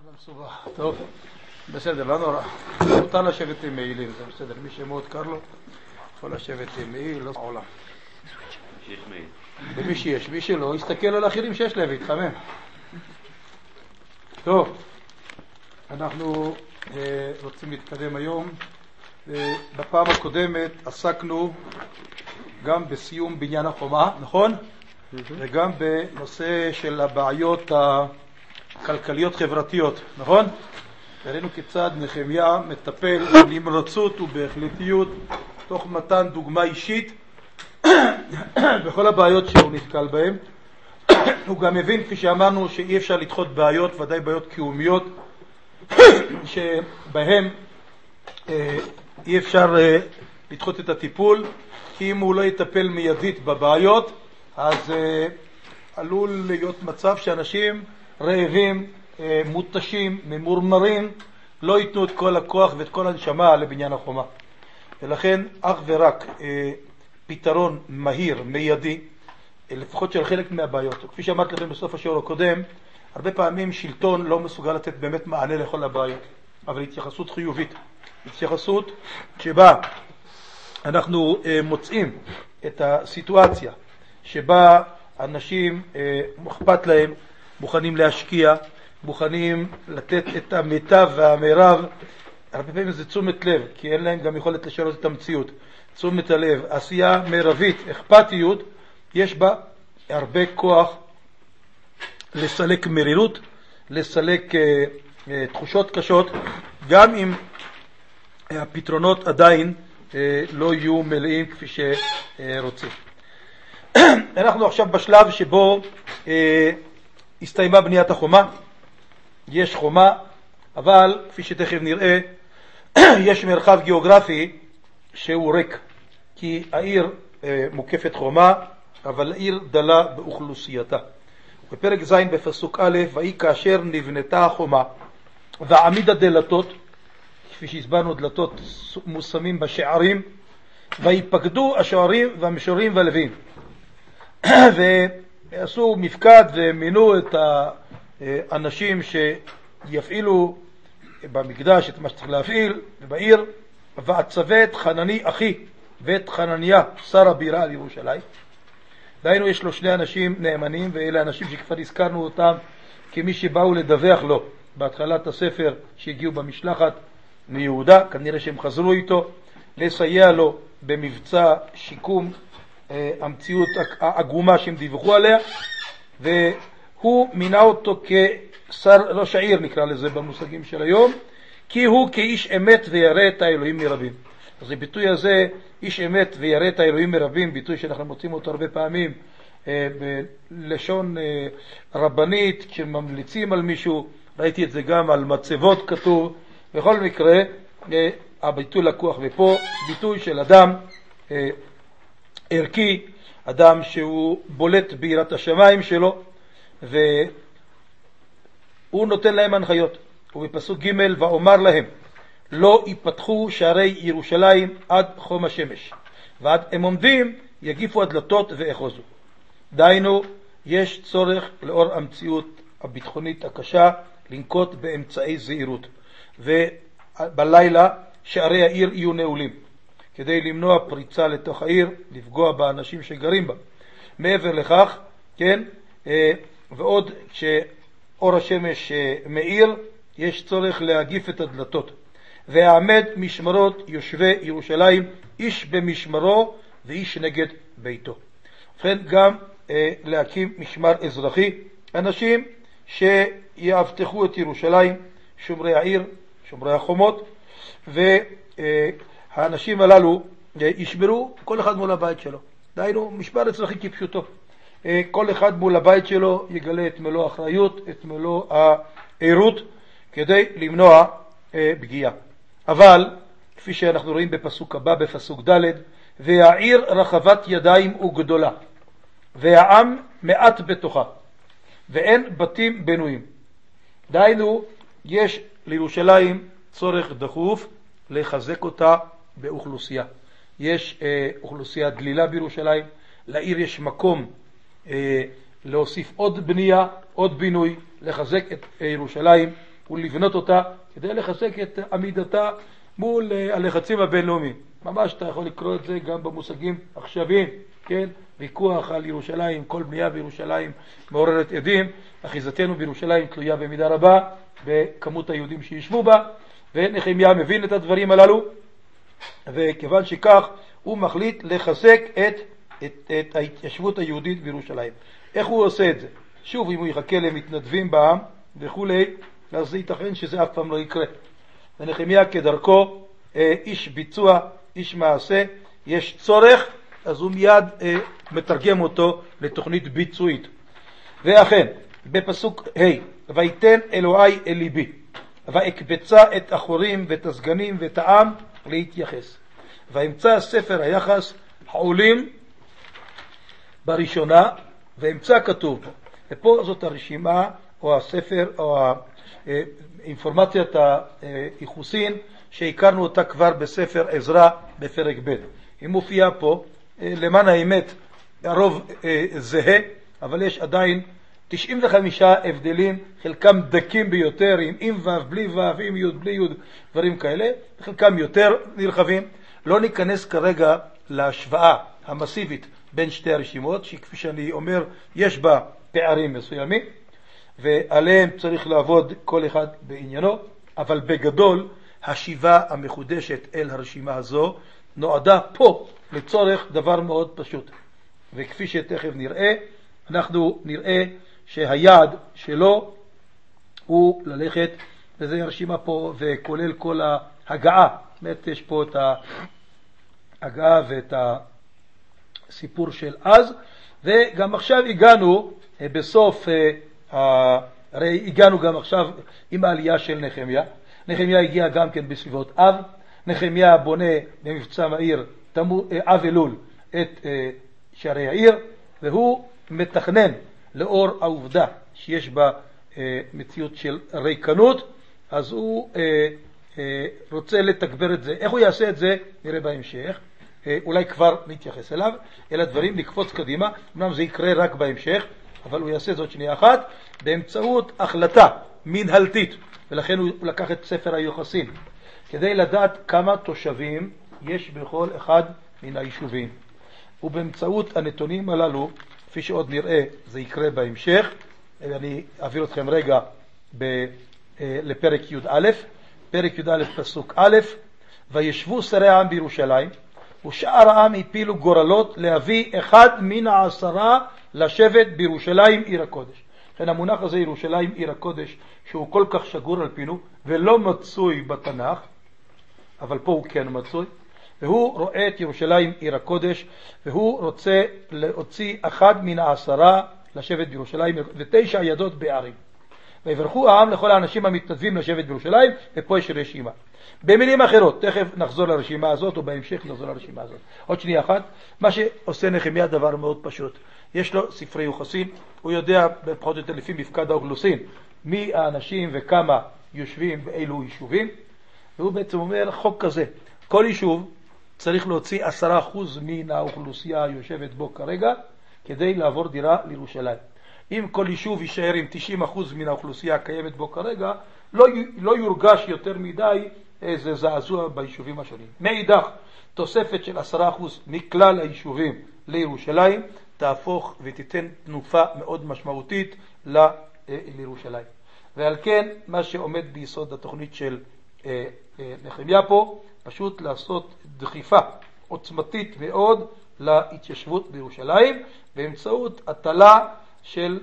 מסובך. טוב, בסדר, לא נורא. מותר לשבת עם מעילים, זה בסדר. מי שמאוד קר לו, יכול לשבת עם מעיל, לא בעולם. שיש מעיל. ומי שיש, מי שלא, יסתכל על האחרים שיש להם, יתחמם. טוב, אנחנו רוצים להתקדם היום. בפעם הקודמת עסקנו גם בסיום בניין החומה, נכון? וגם בנושא של הבעיות הכלכליות חברתיות, נכון? ראינו כיצד נחמיה מטפל בנמרצות ובהחלטיות תוך מתן דוגמה אישית בכל הבעיות שהוא נתקל בהן. הוא גם מבין, כפי שאמרנו, שאי אפשר לדחות בעיות, ודאי בעיות קיומיות שבהם אי אפשר לדחות את הטיפול, כי אם הוא לא יטפל מיידית בבעיות אז עלול להיות מצב שאנשים רעבים, מותשים, ממורמרים, לא ייתנו את כל הכוח ואת כל הנשמה לבניין החומה. ולכן אך ורק פתרון מהיר, מיידי, לפחות של חלק מהבעיות. כפי שאמרתי לכם בסוף השיעור הקודם, הרבה פעמים שלטון לא מסוגל לתת באמת מענה לכל הבעיות, אבל התייחסות חיובית, התייחסות שבה אנחנו מוצאים את הסיטואציה שבה אנשים אכפת להם, מוכנים להשקיע, מוכנים לתת את המיטב והמרב. הרבה פעמים זה תשומת לב, כי אין להם גם יכולת לשנות את המציאות. תשומת הלב, עשייה מרבית, אכפתיות, יש בה הרבה כוח לסלק מרירות, לסלק תחושות קשות, גם אם הפתרונות עדיין לא יהיו מלאים כפי שרוצים. אנחנו עכשיו בשלב שבו הסתיימה בניית החומה. יש חומה, אבל כפי שתכף נראה, יש מרחב גיאוגרפי שהוא ריק, כי העיר מוקפת חומה, אבל העיר דלה באוכלוסייתה. בפרק ז' בפסוק א', ויהי כאשר נבנתה החומה ועמידה דלתות, כפי שהסברנו, דלתות מושמים בשערים, ויפקדו השוערים והמשורים והלווים, ועשו מפקד ומינו את האנשים שיפעילו במקדש את מה שצריך להפעיל ובעיר. ועצווה את חנני אחי ואת חנניה שר הבירה על ירושלים. דהיינו, יש לו שני אנשים נאמנים, ואלה אנשים שכבר הזכרנו אותם כמי שבאו לדווח לו בהתחלת הספר שהגיעו במשלחת מיהודה, כנראה שהם חזרו איתו, לסייע לו במבצע שיקום המציאות העגומה שהם דיווחו עליה, והוא מינה אותו כשר ראש העיר, נקרא לזה במושגים של היום, כי הוא כאיש אמת וירא את האלוהים מרבים. אז הביטוי הזה, איש אמת וירא את האלוהים מרבים, ביטוי שאנחנו מוצאים אותו הרבה פעמים בלשון רבנית, כשממליצים על מישהו, ראיתי את זה גם על מצבות כתוב. בכל מקרה, הביטוי לקוח, ופה ביטוי של אדם ערכי, אדם שהוא בולט ביראת השמיים שלו, והוא נותן להם הנחיות. ובפסוק ג' ואומר להם, לא ייפתחו שערי ירושלים עד חום השמש, ועד הם עומדים יגיפו הדלתות ואחוזו. דהיינו, יש צורך לאור המציאות הביטחונית הקשה לנקוט באמצעי זהירות, ובלילה שערי העיר יהיו נעולים, כדי למנוע פריצה לתוך העיר, לפגוע באנשים שגרים בה. מעבר לכך, כן, ועוד כשאור השמש מאיר, יש צורך להגיף את הדלתות. והעמד משמרות יושבי ירושלים, איש במשמרו ואיש נגד ביתו. ובכן, גם להקים משמר אזרחי, אנשים שיאבטחו את ירושלים, שומרי העיר, שומרי החומות, והאנשים הללו ישמרו כל אחד מול הבית שלו. דהיינו, משמר אזרחי כפשוטו. כל אחד מול הבית שלו יגלה את מלוא האחריות, את מלוא העירות, כדי למנוע פגיעה. אבל, כפי שאנחנו רואים בפסוק הבא, בפסוק ד', והעיר רחבת ידיים וגדולה, והעם מעט בתוכה, ואין בתים בנויים. דהיינו, יש לירושלים צורך דחוף לחזק אותה באוכלוסייה. יש אוכלוסייה דלילה בירושלים, לעיר יש מקום להוסיף עוד בנייה, עוד בינוי, לחזק את ירושלים, ולבנות אותה כדי לחזק את עמידתה מול הלחצים הבינלאומיים. ממש אתה יכול לקרוא את זה גם במושגים עכשוויים, כן? ויכוח על ירושלים, כל בנייה בירושלים מעוררת עדים, אחיזתנו בירושלים תלויה במידה רבה בכמות היהודים שישבו בה, ונחמיה מבין את הדברים הללו, וכיוון שכך הוא מחליט לחזק את ההתיישבות היהודית בירושלים. איך הוא עושה את זה? שוב, אם הוא יחכה למתנדבים בעם וכולי, אז זה ייתכן שזה אף פעם לא יקרה. ונחמיה כדרכו, איש ביצוע, איש מעשה, יש צורך, אז הוא מיד מתרגם אותו לתוכנית ביצועית. ואכן, בפסוק ה' ויתן אלוהי אל ליבי, ואקבצה את החורים ואת הסגנים ואת העם להתייחס. ואמצא ספר היחס העולים בראשונה, ואמצא כתוב פה. ופה זאת הרשימה, או הספר, או האינפורמציית היחוסין, שהכרנו אותה כבר בספר עזרא בפרק ב'. היא מופיעה פה, למען האמת, הרוב זהה, אבל יש עדיין 95 הבדלים, חלקם דקים ביותר, עם ו' בלי ו', עם י' בלי י', דברים כאלה, חלקם יותר נרחבים. לא ניכנס כרגע להשוואה המסיבית בין שתי הרשימות, שכפי שאני אומר, יש בה פערים מסוימים, ועליהם צריך לעבוד כל אחד בעניינו, אבל בגדול, השיבה המחודשת אל הרשימה הזו נועדה פה לצורך דבר מאוד פשוט. וכפי שתכף נראה, אנחנו נראה שהיעד שלו הוא ללכת, וזה הרשימה פה, וכולל כל ההגעה. באמת יש פה את ההגעה ואת הסיפור של אז, וגם עכשיו הגענו בסוף, הרי הגענו גם עכשיו עם העלייה של נחמיה. נחמיה הגיע גם כן בסביבות אב. נחמיה בונה במבצע מהיר אב אלול את שערי העיר, והוא מתכנן לאור העובדה שיש בה מציאות של ריקנות, אז הוא רוצה לתגבר את זה. איך הוא יעשה את זה? נראה בהמשך. אולי כבר נתייחס אליו, אלא דברים נקפוץ קדימה. אמנם זה יקרה רק בהמשך, אבל הוא יעשה זאת שנייה אחת באמצעות החלטה מנהלתית, ולכן הוא לקח את ספר היוחסין כדי לדעת כמה תושבים יש בכל אחד מן היישובים. ובאמצעות הנתונים הללו, כפי שעוד נראה, זה יקרה בהמשך. אני אעביר אתכם רגע לפרק י"א, פרק י"א פסוק א', וישבו שרי העם בירושלים, ושאר העם הפילו גורלות להביא אחד מן 10 לשבת בירושלים עיר הקודש. לכן המונח הזה ירושלים עיר הקודש, שהוא כל כך שגור על פינו ולא מצוי בתנ"ך, אבל פה הוא כן מצוי, והוא רואה את ירושלים עיר הקודש, והוא רוצה להוציא אחד מן 10 לשבת בירושלים, ו9 ידות בערים. ויברכו העם לכל האנשים המתנדבים לשבת בירושלים, ופה יש רשימה. במילים אחרות, תכף נחזור לרשימה הזאת, או בהמשך נחזור לרשימה הזאת. עוד שנייה אחת, מה שעושה נחמיה דבר מאוד פשוט. יש לו ספרי יוחסין, הוא יודע פחות או יותר לפי מפקד האוכלוסין, מי האנשים וכמה יושבים באילו יישובים, והוא בעצם אומר חוק כזה, כל יישוב צריך להוציא 10% מן האוכלוסייה היושבת בו כרגע, כדי לעבור דירה לירושלים. אם כל יישוב יישאר עם 90% מן האוכלוסייה הקיימת בו כרגע, לא יורגש יותר מדי איזה זעזוע ביישובים השונים. מאידך, תוספת של 10% מכלל היישובים לירושלים, תהפוך ותיתן תנופה מאוד משמעותית לירושלים. ועל כן, מה שעומד ביסוד התוכנית של נחמיה פה, פשוט לעשות דחיפה עוצמתית מאוד להתיישבות בירושלים, באמצעות הטלה של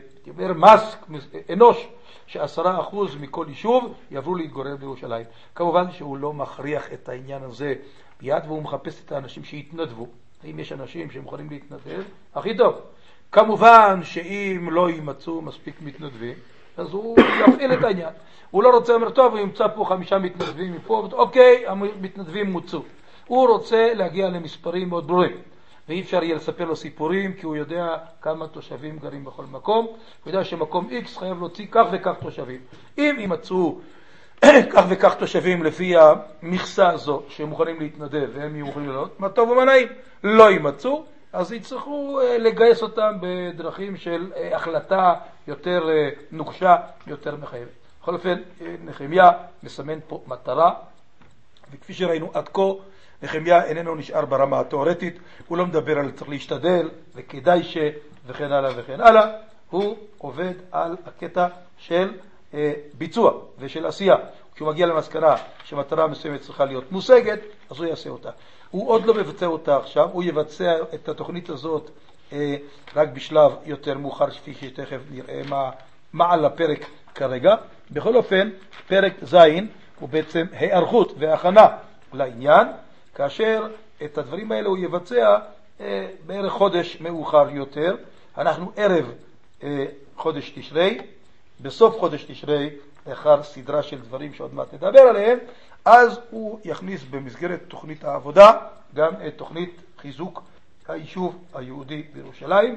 מס אנוש, ש10% מכל יישוב יעברו להתגורר בירושלים. כמובן שהוא לא מכריח את העניין הזה ביד, והוא מחפש את האנשים שיתנדבו. אם יש אנשים שמוכנים להתנדב, הכי טוב. כמובן שאם לא יימצאו מספיק מתנדבים, אז הוא יפעיל את העניין. הוא לא רוצה, אומר, טוב, הוא ימצא פה 5 מתנדבים מפה, אוקיי, המתנדבים מוצאו. הוא רוצה להגיע למספרים מאוד ברורים, ואי אפשר יהיה לספר לו סיפורים, כי הוא יודע כמה תושבים גרים בכל מקום. הוא יודע שמקום X חייב להוציא כך וכך תושבים. אם יימצאו כך וכך תושבים לפי המכסה הזו שמוכנים להתנדב והם יהיו מוכנים לעלות, מה טוב ומה נעים. לא יימצאו, אז יצטרכו לגייס אותם בדרכים של החלטה יותר נוקשה, יותר מחייבת. בכל אופן, נחמיה מסמן פה מטרה, וכפי שראינו עד כה, נחמיה איננו נשאר ברמה התיאורטית, הוא לא מדבר על צריך להשתדל, וכדאי וכן הלאה וכן הלאה, הוא עובד על הקטע של ביצוע ושל עשייה. כשהוא מגיע למסקנה שמטרה מסוימת צריכה להיות מושגת, אז הוא יעשה אותה. הוא עוד לא מבצע אותה עכשיו, הוא יבצע את התוכנית הזאת רק בשלב יותר מאוחר, כפי שתכף נראה מה על הפרק כרגע. בכל אופן, פרק ז' הוא בעצם הערכות והכנה לעניין, כאשר את הדברים האלה הוא יבצע בערך חודש מאוחר יותר. אנחנו ערב חודש תשרי, בסוף חודש תשרי, לאחר סדרה של דברים שעוד מעט נדבר עליהם, אז הוא יכניס במסגרת תוכנית העבודה גם את תוכנית חיזוק היישוב היהודי בירושלים,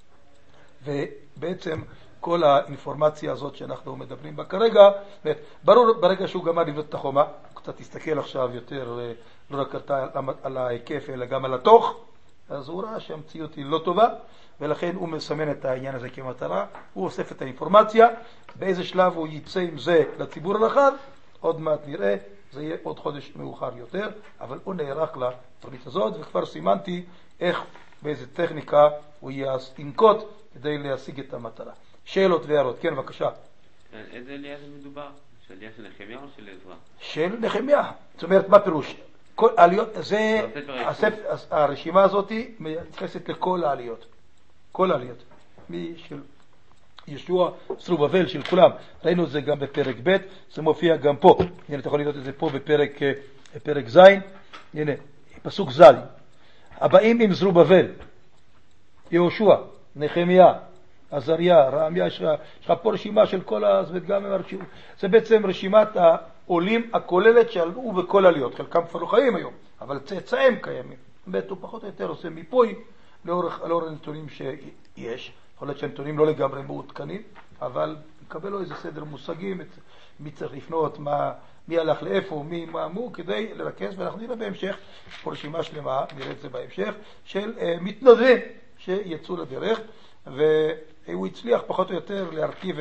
ובעצם כל האינפורמציה הזאת שאנחנו מדברים בה כרגע, ברור ברגע שהוא גמר לבנות את החומה, קצת תסתכל עכשיו יותר לא רק על ההיקף אלא גם על התוך, אז הוא ראה שהמציאות היא לא טובה, ולכן הוא מסמן את העניין הזה כמטרה, הוא אוסף את האינפורמציה, באיזה שלב הוא יצא עם זה לציבור הרחב, עוד מעט נראה, זה יהיה עוד חודש מאוחר יותר, אבל הוא נערך לתוכנית הזאת, וכבר סימנתי איך, באיזה טכניקה הוא ינקוט כדי להשיג את המטרה. שאלות והערות, כן בבקשה. איזה עלייה זה מדובר? של עלייה של נחמיה או של עזרא? של נחמיה, זאת אומרת מה פירוש? כל העליות, זה, הרשימה הזאת מתייחסת לכל העליות, כל העליות, משל ישוע, זרובבל, של כולם. ראינו את זה גם בפרק ב', זה מופיע גם פה. הנה, אתה יכול לראות את זה פה בפרק ז', הנה, פסוק ז'. הבאים עם זרובבל, יהושע, נחמיה, עזריה, רעמיה, יש לך פה רשימה של כל גם זה בעצם רשימת העולים הכוללת שעלו בכל עליות. חלקם כבר לא חיים היום, אבל צאצאים קיימים. הוא פחות או יותר עושה מיפוי לאור הנתונים שיש. יכול להיות שהנתונים לא לגמרי מעודכנים, אבל נקבל לו איזה סדר מושגים, מי צריך לפנות, מי הלך לאיפה, מי מה מו, כדי לרכז, ואנחנו נראה בהמשך, פה רשימה שלמה, נראה את זה בהמשך, של מתנדבים שיצאו לדרך, והוא הצליח פחות או יותר להרכיב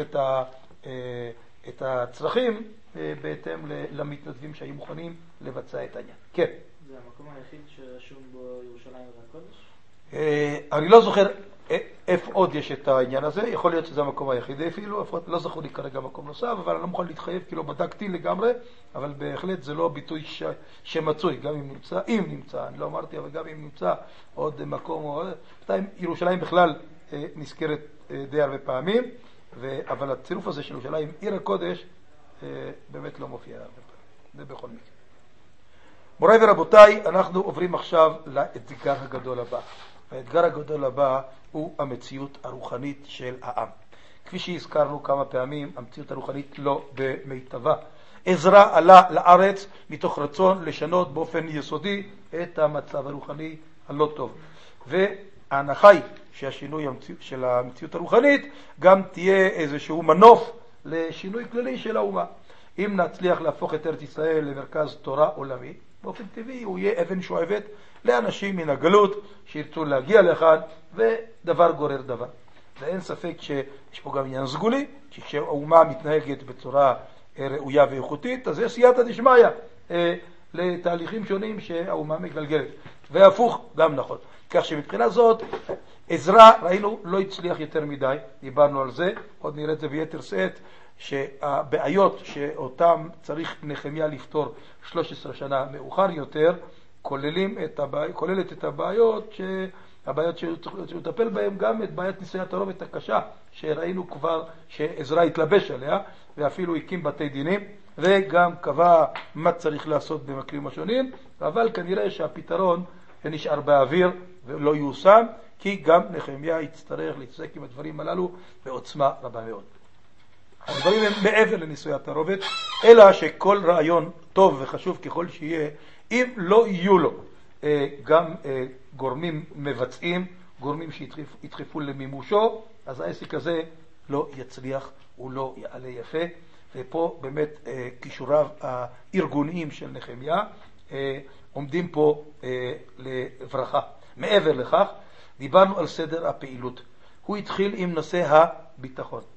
את הצרכים בהתאם למתנדבים שהיו מוכנים לבצע את העניין. כן. זה המקום היחיד שרשום בו ירושלים והקודש? אני לא זוכר איפה עוד יש את העניין הזה, יכול להיות שזה המקום היחיד אפילו, לא זכור לי כרגע מקום נוסף, אבל אני לא מוכן להתחייב כי לא בדקתי לגמרי, אבל בהחלט זה לא ביטוי שמצוי, גם אם נמצא, אני לא אמרתי, אבל גם אם נמצא עוד מקום, ירושלים בכלל נזכרת די הרבה פעמים, אבל הצירוף הזה של ירושלים, עיר הקודש, באמת לא מופיע הרבה פעמים, זה בכל מקרה. מוריי ורבותיי, אנחנו עוברים עכשיו לאתגר הגדול הבא. האתגר הגדול הבא הוא המציאות הרוחנית של העם. כפי שהזכרנו כמה פעמים, המציאות הרוחנית לא במיטבה. עזרא עלה לארץ מתוך רצון לשנות באופן יסודי את המצב הרוחני הלא טוב. וההנחה היא שהשינוי של המציאות הרוחנית גם תהיה איזשהו מנוף לשינוי כללי של האומה. אם נצליח להפוך את ארץ ישראל למרכז תורה עולמי, באופן טבעי הוא יהיה אבן שואבת לאנשים מן הגלות שירצו להגיע לכאן, ודבר גורר דבר. ואין ספק שיש פה גם עניין סגולי, כי כשהאומה מתנהגת בצורה ראויה ואיכותית, אז יש סייעתא דשמיא לתהליכים שונים שהאומה מגלגלת. והפוך גם נכון. כך שמבחינה זאת, עזרא, ראינו, לא הצליח יותר מדי, דיברנו על זה, עוד נראה את זה ביתר שאת, שהבעיות שאותם צריך נחמיה לפתור 13 שנה מאוחר יותר, כוללת את הבעיות שהוא לטפל בהן, גם את בעיית נישואי התערובת הקשה שראינו כבר שעזרא התלבש עליה, ואפילו הקים בתי דינים, וגם קבע מה צריך לעשות במקרים השונים, אבל כנראה שהפתרון נשאר באוויר ולא יושם, כי גם נחמיה יצטרך להתעסק עם הדברים הללו בעוצמה רבה מאוד. הדברים הם מעבר לנישואי התערובת, אלא שכל רעיון טוב וחשוב ככל שיהיה, אם לא יהיו לו גם גורמים מבצעים, גורמים שידחפו למימושו, אז העסק הזה לא יצליח, הוא לא יעלה יפה. ופה באמת כישוריו הארגוניים של נחמיה עומדים פה לברכה. מעבר לכך, דיברנו על סדר הפעילות. הוא התחיל עם נושא הביטחון.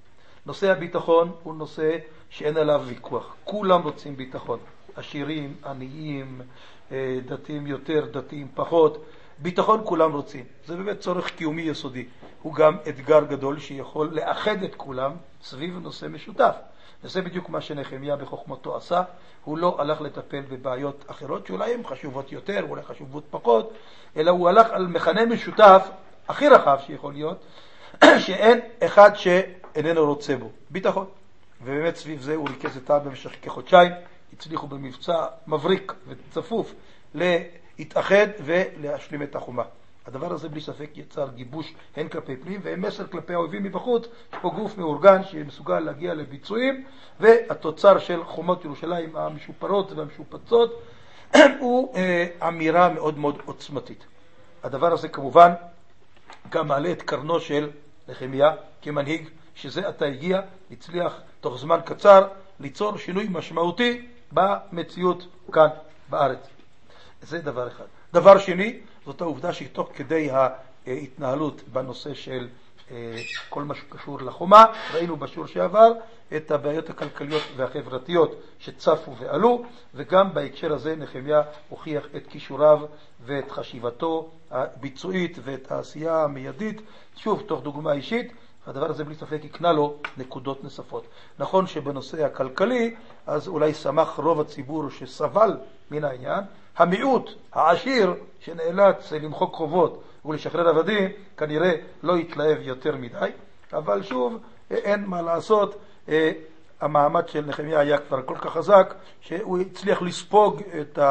נושא הביטחון הוא נושא שאין עליו ויכוח. כולם רוצים ביטחון. עשירים, עניים, דתיים יותר, דתיים פחות. ביטחון כולם רוצים. זה באמת צורך קיומי יסודי. הוא גם אתגר גדול שיכול לאחד את כולם סביב נושא משותף. וזה בדיוק מה שנחמיה בחוכמתו עשה. הוא לא הלך לטפל בבעיות אחרות שאולי הן חשובות יותר, אולי חשובות פחות, אלא הוא הלך על מכנה משותף הכי רחב שיכול להיות, שאין אחד שאיננו רוצה בו. ביטחון. ובאמת סביב זה הוא ריכז את העם במשך כחודשיים. הצליחו במבצע מבריק וצפוף להתאחד ולהשלים את החומה. הדבר הזה בלי ספק יצר גיבוש הן כלפי פנים והן מסר כלפי האויבים מבחוץ. יש פה גוף מאורגן שמסוגל להגיע לביצועים, והתוצר של חומות ירושלים המשופרות והמשופצות הוא אמירה מאוד מאוד עוצמתית. הדבר הזה כמובן גם מעלה את קרנו של נחמיה כמנהיג, שזה עתה הגיע, הצליח תוך זמן קצר ליצור שינוי משמעותי במציאות כאן בארץ. זה דבר אחד. דבר שני, זאת העובדה שתוך כדי ההתנהלות בנושא של כל מה שקשור לחומה, ראינו בשיעור שעבר את הבעיות הכלכליות והחברתיות שצפו ועלו, וגם בהקשר הזה נחמיה הוכיח את כישוריו ואת חשיבתו הביצועית ואת העשייה המיידית, שוב תוך דוגמה אישית. הדבר הזה בלי ספק יקנה לו נקודות נוספות. נכון שבנושא הכלכלי, אז אולי שמח רוב הציבור שסבל מן העניין, המיעוט, העשיר, שנאלץ למחוק חובות ולשחרר עבדים, כנראה לא יתלהב יותר מדי, אבל שוב, אין מה לעשות, המעמד של נחמיה היה כבר כל כך חזק, שהוא הצליח לספוג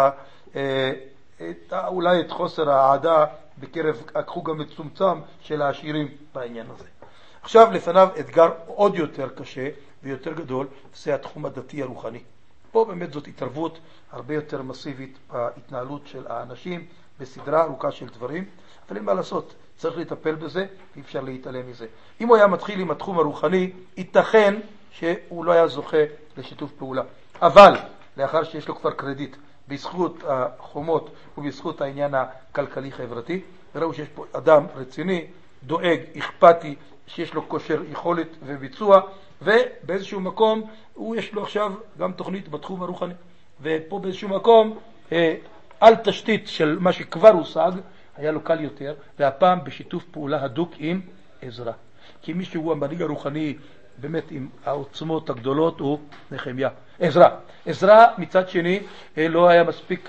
אולי את חוסר העדה בקרב החוג המצומצם של העשירים בעניין הזה. עכשיו לפניו אתגר עוד יותר קשה ויותר גדול, זה התחום הדתי הרוחני. פה באמת זאת התערבות הרבה יותר מסיבית בהתנהלות של האנשים, בסדרה ארוכה של דברים, אבל אין מה לעשות, צריך לטפל בזה, אי אפשר להתעלם מזה. אם הוא היה מתחיל עם התחום הרוחני, ייתכן שהוא לא היה זוכה לשיתוף פעולה. אבל לאחר שיש לו כבר קרדיט בזכות החומות ובזכות העניין הכלכלי-חברתי, וראו שיש פה אדם רציני, דואג, אכפתי, שיש לו כושר יכולת וביצוע, ובאיזשהו מקום יש לו עכשיו גם תוכנית בתחום הרוחני. ופה באיזשהו מקום, על תשתית של מה שכבר הושג, היה לו קל יותר, והפעם בשיתוף פעולה הדוק עם עזרא. כי מי שהוא המנהיג הרוחני באמת עם העוצמות הגדולות הוא נחמיה. עזרא. עזרא מצד שני לא היה מספיק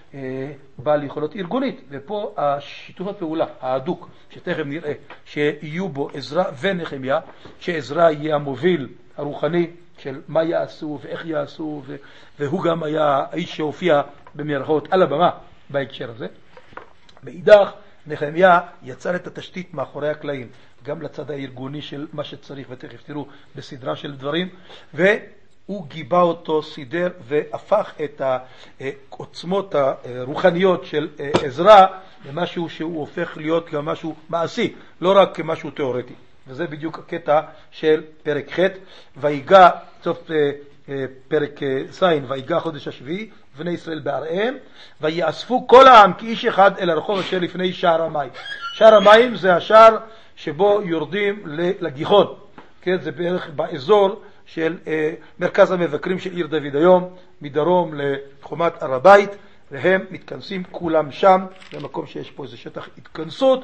בעל יכולות ארגונית, ופה השיתוף הפעולה ההדוק, שתכף נראה שיהיו בו עזרא ונחמיה, שעזרא יהיה המוביל הרוחני של מה יעשו ואיך יעשו, והוא גם היה האיש שהופיע במרכאות על הבמה בהקשר הזה. מאידך, נחמיה יצר את התשתית מאחורי הקלעים, גם לצד הארגוני של מה שצריך, ותכף תראו בסדרה של דברים, והוא גיבה אותו, סידר, והפך את העוצמות הרוחניות של עזרא למשהו שהוא הופך להיות גם משהו מעשי, לא רק כמשהו תיאורטי. וזה בדיוק הקטע של פרק ח' ויגע, סוף פרק זין, ויגע חודש השביעי, בני ישראל בעריהם, ויאספו כל העם כאיש אחד אל הרחוב אשר לפני שער המים. שער המים זה השער שבו יורדים לגיחון, כן? זה בערך באזור של מרכז המבקרים של עיר דוד היום, מדרום לחומת הר הבית, והם מתכנסים כולם שם, במקום שיש פה איזה שטח התכנסות,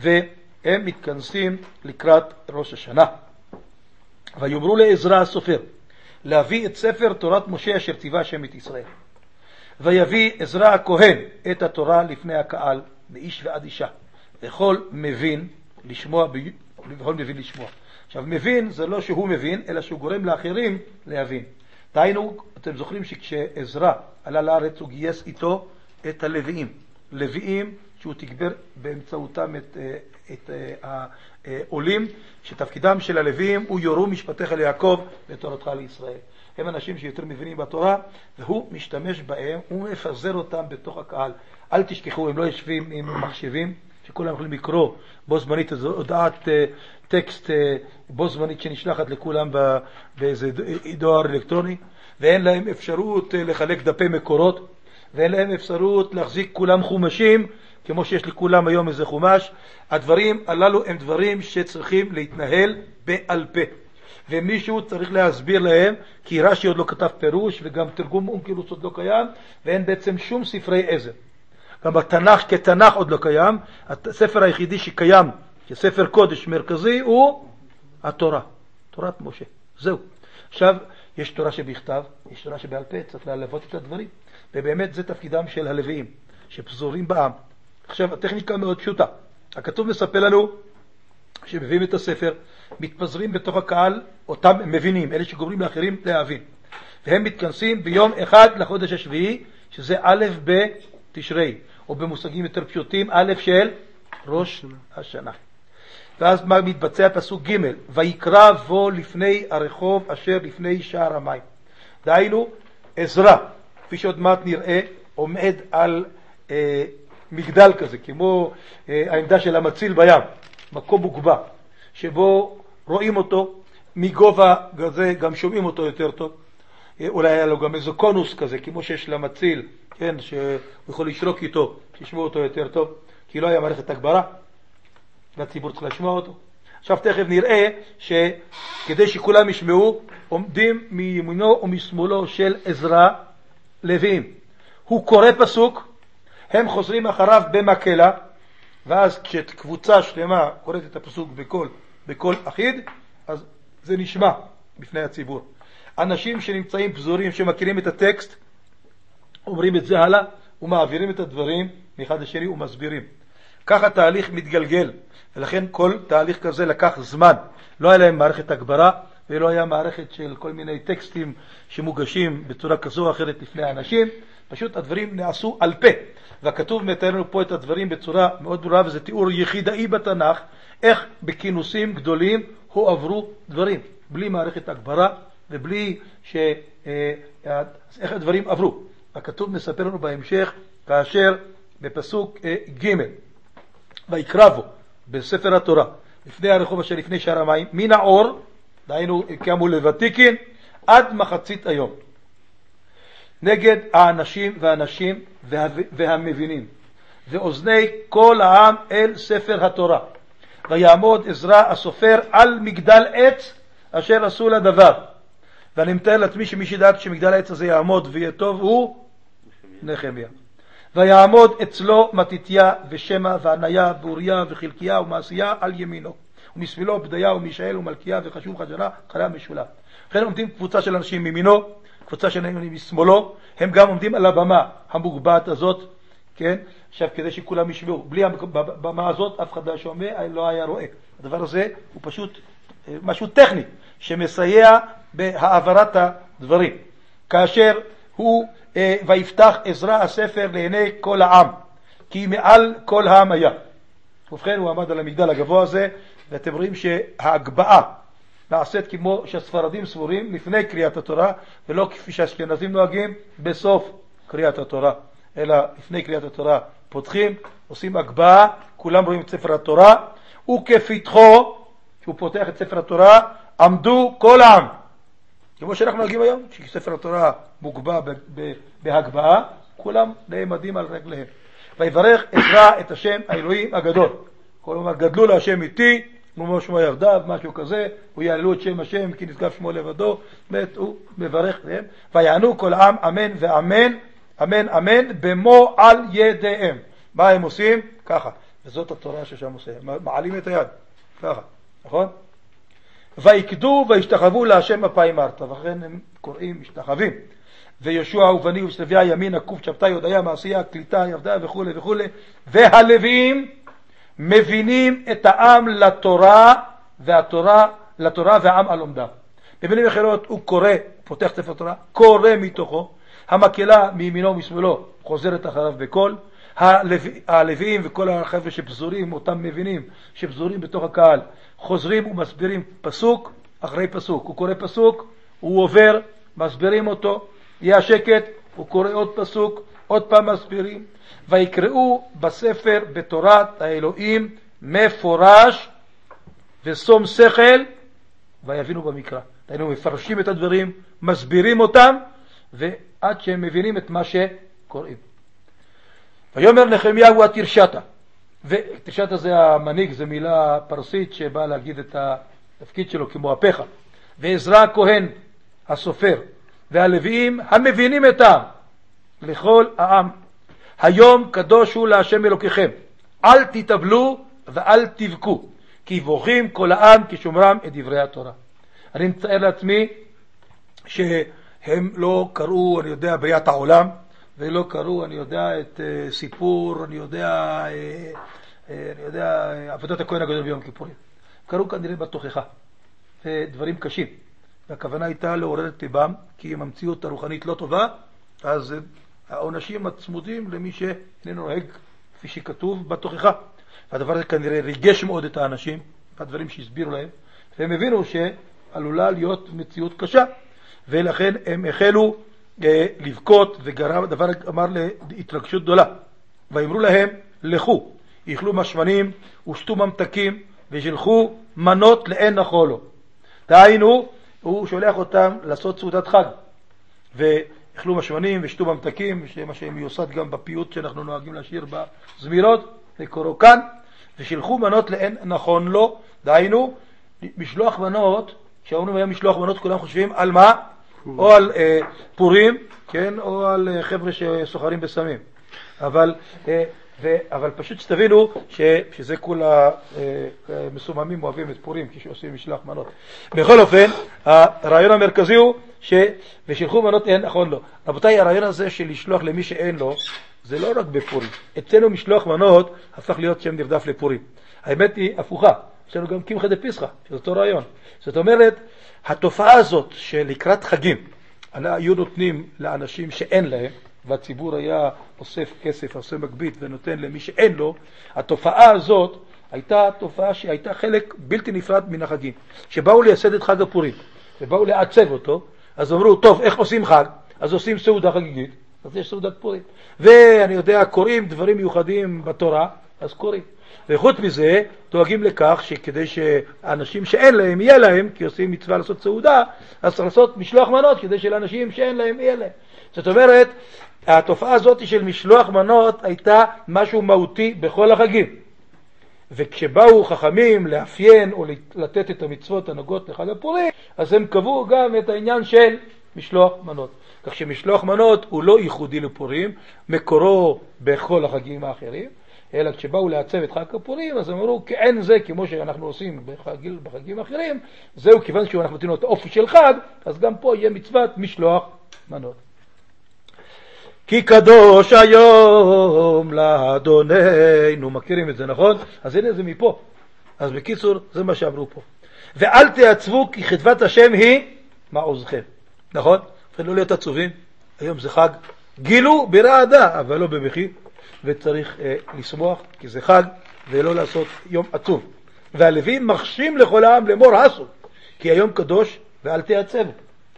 והם מתכנסים לקראת ראש השנה. ויאמרו לעזרא הסופר, להביא את ספר תורת משה אשר ציווה השם את ישראל. ויביא עזרא הכהן את התורה לפני הקהל, מאיש ועד אישה, וכל מבין לשמוע, וכל מבין לשמוע. עכשיו מבין זה לא שהוא מבין, אלא שהוא גורם לאחרים להבין. דהיינו, אתם זוכרים שכשעזרא עלה לארץ הוא גייס איתו את הלוויים. לוויים שהוא תגבר באמצעותם את העולים, שתפקידם של הלוויים הוא יורו משפטיך ליעקב ותורתך לישראל. הם אנשים שיותר מבינים בתורה, והוא משתמש בהם, הוא מפזר אותם בתוך הקהל. אל תשכחו, הם לא יושבים עם מחשבים, שכולם יכולים לקרוא בו זמנית, זו הודעת טקסט בו זמנית שנשלחת לכולם באיזה דואר אלקטרוני, ואין להם אפשרות לחלק דפי מקורות, ואין להם אפשרות להחזיק כולם חומשים, כמו שיש לכולם היום איזה חומש. הדברים הללו הם דברים שצריכים להתנהל בעל פה. ומישהו צריך להסביר להם, כי רש"י עוד לא כתב פירוש, וגם תרגום אונקלוס עוד לא קיים, ואין בעצם שום ספרי עזר. גם התנ"ך כתנ"ך עוד לא קיים. הספר היחידי שקיים כספר קודש מרכזי הוא התורה, תורת משה. זהו. עכשיו, יש תורה שבכתב, יש תורה שבעל פה, צריך להלוות את הדברים. ובאמת זה תפקידם של הלוויים, שפזורים בעם. עכשיו, הטכניקה מאוד פשוטה. הכתוב מספר לנו שמביאים את הספר, מתפזרים בתוך הקהל, אותם מבינים, אלה שגורמים לאחרים להבין. והם מתכנסים ביום אחד לחודש השביעי, שזה א' בתשרי, או במושגים יותר פשוטים, א' של ראש השנה. ואז מה מתבצע? פסוק ג' ויקרא בו לפני הרחוב אשר לפני שער המים. דהיינו, עזרא, כפי שעוד מעט נראה, עומד על מגדל כזה, כמו העמדה של המציל בים, מקום מוגבע, שבו רואים אותו מגובה כזה, גם שומעים אותו יותר טוב. אולי היה לו גם איזה קונוס כזה, כמו שיש למציל, כן, שהוא יכול לשרוק איתו, שישמעו אותו יותר טוב, כי לא היה מערכת הגברה, והציבור צריך לשמוע אותו. עכשיו תכף נראה שכדי שכולם ישמעו, עומדים מימינו ומשמאלו של עזרא לוויים. הוא קורא פסוק, הם חוזרים אחריו במקהלה, ואז כשקבוצה שלמה קוראת את הפסוק בקול אחיד, אז זה נשמע בפני הציבור. אנשים שנמצאים פזורים, שמכירים את הטקסט, אומרים את זה הלאה, ומעבירים את הדברים מאחד לשני ומסבירים. ככה תהליך מתגלגל, ולכן כל תהליך כזה לקח זמן. לא היה להם מערכת הגברה, ולא היה מערכת של כל מיני טקסטים שמוגשים בצורה כזו או אחרת לפני האנשים. פשוט הדברים נעשו על פה. והכתוב מתאר לנו פה את הדברים בצורה מאוד ברורה, וזה תיאור יחידאי בתנ"ך, איך בכינוסים גדולים הועברו דברים, בלי מערכת הגברה, ובלי איך הדברים עברו. הכתוב מספר לנו בהמשך, כאשר בפסוק ג' ויקרא בו בספר התורה, לפני הרחוב אשר לפני שער המים, מן האור, דהיינו קמו לוותיקין, עד מחצית היום. נגד האנשים והנשים והמבינים, ואוזני כל העם אל ספר התורה. ויעמוד עזרא הסופר על מגדל עץ אשר עשו לדבר. ואני מתאר לעצמי שמי שדאג שמגדל העץ הזה יעמוד ויהיה טוב הוא נחמיה. ויעמוד אצלו מתתיה ושמע ועניה ואוריה וחלקיה ומעשיה על ימינו, ומשמאלו בדיה ומישאל ומלכיה וחשוב חג'רה חלה משולה. לכן עומדים קבוצה של אנשים מימינו, קבוצה של אנשים משמאלו, הם גם עומדים על הבמה המוגבעת הזאת, כן? עכשיו כדי שכולם ישמעו, בלי הבמה הזאת אף אחד לא שומע, לא היה רואה. הדבר הזה הוא פשוט משהו טכני שמסייע בהעברת הדברים. כאשר הוא ויפתח עזרא הספר לעיני כל העם, כי מעל כל העם היה. ובכן הוא עמד על המגדל הגבוה הזה, ואתם רואים שההגבעה נעשית כמו שהספרדים סבורים לפני קריאת התורה, ולא כפי שהאשכנזים נוהגים בסוף קריאת התורה, אלא לפני קריאת התורה פותחים, עושים הגבעה, כולם רואים את ספר התורה, וכפתחו, שהוא פותח את ספר התורה, עמדו כל העם. כמו שאנחנו נוהגים היום, שספר התורה מוגבע בהגבעה, כולם נעמדים על רגליהם. ויברך עזרא את השם האלוהים הגדול. כלומר, גדלו להשם איתי, כמו שמו ירדיו, משהו כזה, הוא יעלו את שם השם, כי נשגב שמו לבדו, באמת הוא מברך להם. ויענו כל העם אמן ואמן, אמן אמן, במו על ידיהם. מה הם עושים? ככה. וזאת התורה ששם עושה. מעלים את היד. ככה, נכון? ויקדו וישתחוו להשם אפיים ארצה, ואכן הם קוראים משתחווים. ויהושע ובני ושלביה ימין עקוב שבתאי הודיה מעשיה קליטה ירדה וכו' וכו'. והלוויים מבינים את העם לתורה, לתורה והעם על לומדה. במילים אחרות הוא קורא, פותח ספר תורה, קורא מתוכו, המקהלה מימינו ומשמאלו חוזרת אחריו בקול, הלוויים וכל החבר'ה שפזורים, אותם מבינים שפזורים בתוך הקהל, חוזרים ומסבירים פסוק אחרי פסוק. הוא קורא פסוק, הוא עובר, מסבירים אותו, יהיה שקט, הוא קורא עוד פסוק, עוד פעם מסבירים. ויקראו בספר בתורת האלוהים מפורש ושום שכל, ויבינו במקרא. היינו מפרשים את הדברים, מסבירים אותם, ועד שהם מבינים את מה שקוראים. ויאמר נחמיה התרשתה, ותרשתה זה המנהיג, זה מילה פרסית שבאה להגיד את התפקיד שלו כמהפכה. ועזרא הכהן הסופר, והלוויים המבינים את העם, לכל העם. היום קדוש הוא להשם אלוקיכם, אל תתאבלו ואל תבכו, כי בוכים כל העם כשומרם את דברי התורה. אני מצטער לעצמי שהם לא קראו, אני יודע, בריאת העולם, ולא קראו, אני יודע, את סיפור, אני יודע, עבודת הכהן הגדול ביום כיפורים. קראו כנראה בתוכחה, דברים קשים. והכוונה הייתה לעורר את ליבם, כי אם המציאות הרוחנית לא טובה, אז העונשים הצמודים למי שאיננו נוהג כפי שכתוב בתוכחה. והדבר הזה כנראה ריגש מאוד את האנשים, בדברים שהסבירו להם, והם הבינו שעלולה להיות מציאות קשה, ולכן הם החלו לבכות, וגרם הדבר אמר להתרגשות גדולה. ואמרו להם, לכו, יאכלו משמנים ושתו ממתקים, ושלחו מנות לאין נחולו. דהיינו, הוא שולח אותם לעשות סעודת חג, ואכלו משמנים ושתו ממתקים, מה שמיוסד גם בפיוט שאנחנו נוהגים לשיר בזמירות, וקוראו כאן, ושלחו מנות לאין נכון לו. דהיינו, משלוח מנות, כשאומרים היום משלוח מנות, כולם חושבים על מה? או על פורים, כן? או על חבר'ה שסוחרים בסמים. אבל פשוט שתבינו שזה כול המסוממים אוהבים את פורים כשעושים משלוח מנות. בכל אופן, הרעיון המרכזי הוא ושלחו מנות אין נכון לו. רבותיי, הרעיון הזה של לשלוח למי שאין לו, זה לא רק בפורים. אצלנו משלוח מנות הפך להיות שם נרדף לפורים. האמת היא הפוכה. יש לנו גם קמחא דפסחא, שזה אותו רעיון. זאת אומרת, התופעה הזאת שלקראת חגים, היו נותנים לאנשים שאין להם, והציבור היה אוסף כסף, עושה מגבית ונותן למי שאין לו, התופעה הזאת הייתה תופעה שהייתה חלק בלתי נפרד מן החגים. שבאו לייסד את חג הפורים, ובאו לעצב אותו, אז אמרו, טוב, איך עושים חג? אז עושים סעודה חגיגית, אז יש סעודת פורים. ואני יודע, קוראים דברים מיוחדים בתורה, אז קוראים. וחוץ מזה, דואגים לכך שכדי שאנשים שאין להם יהיה להם, כי עושים מצווה לעשות סעודה, אז צריך לעשות משלוח מנות כדי שלאנשים שאין להם יהיה להם. זאת אומרת, התופעה הזאת של משלוח מנות הייתה משהו מהותי בכל החגים. וכשבאו חכמים לאפיין או לתת את המצוות הנוגעות לחג הפורים, אז הם קבעו גם את העניין של משלוח מנות. כך שמשלוח מנות הוא לא ייחודי לפורים, מקורו בכל החגים האחרים, אלא כשבאו לעצב את חג הפורים, אז אמרו, כאין זה כמו שאנחנו עושים בחגים אחרים, זהו כיוון שאנחנו נותנים לו את האופי של חג, אז גם פה יהיה מצוות משלוח מנות. כי קדוש היום לאדוננו, מכירים את זה, נכון? אז הנה זה מפה. אז בקיצור, זה מה שאמרו פה. ואל תעצבו כי חדוות השם היא מעוזכם. נכון? לא להיות עצובים. היום זה חג. גילו ברעדה, אבל לא בבכי. וצריך לשמוח, כי זה חג, ולא לעשות יום עצוב. והלווים מחשים לכל העם לאמור עשו, כי היום קדוש ואל תעצבו.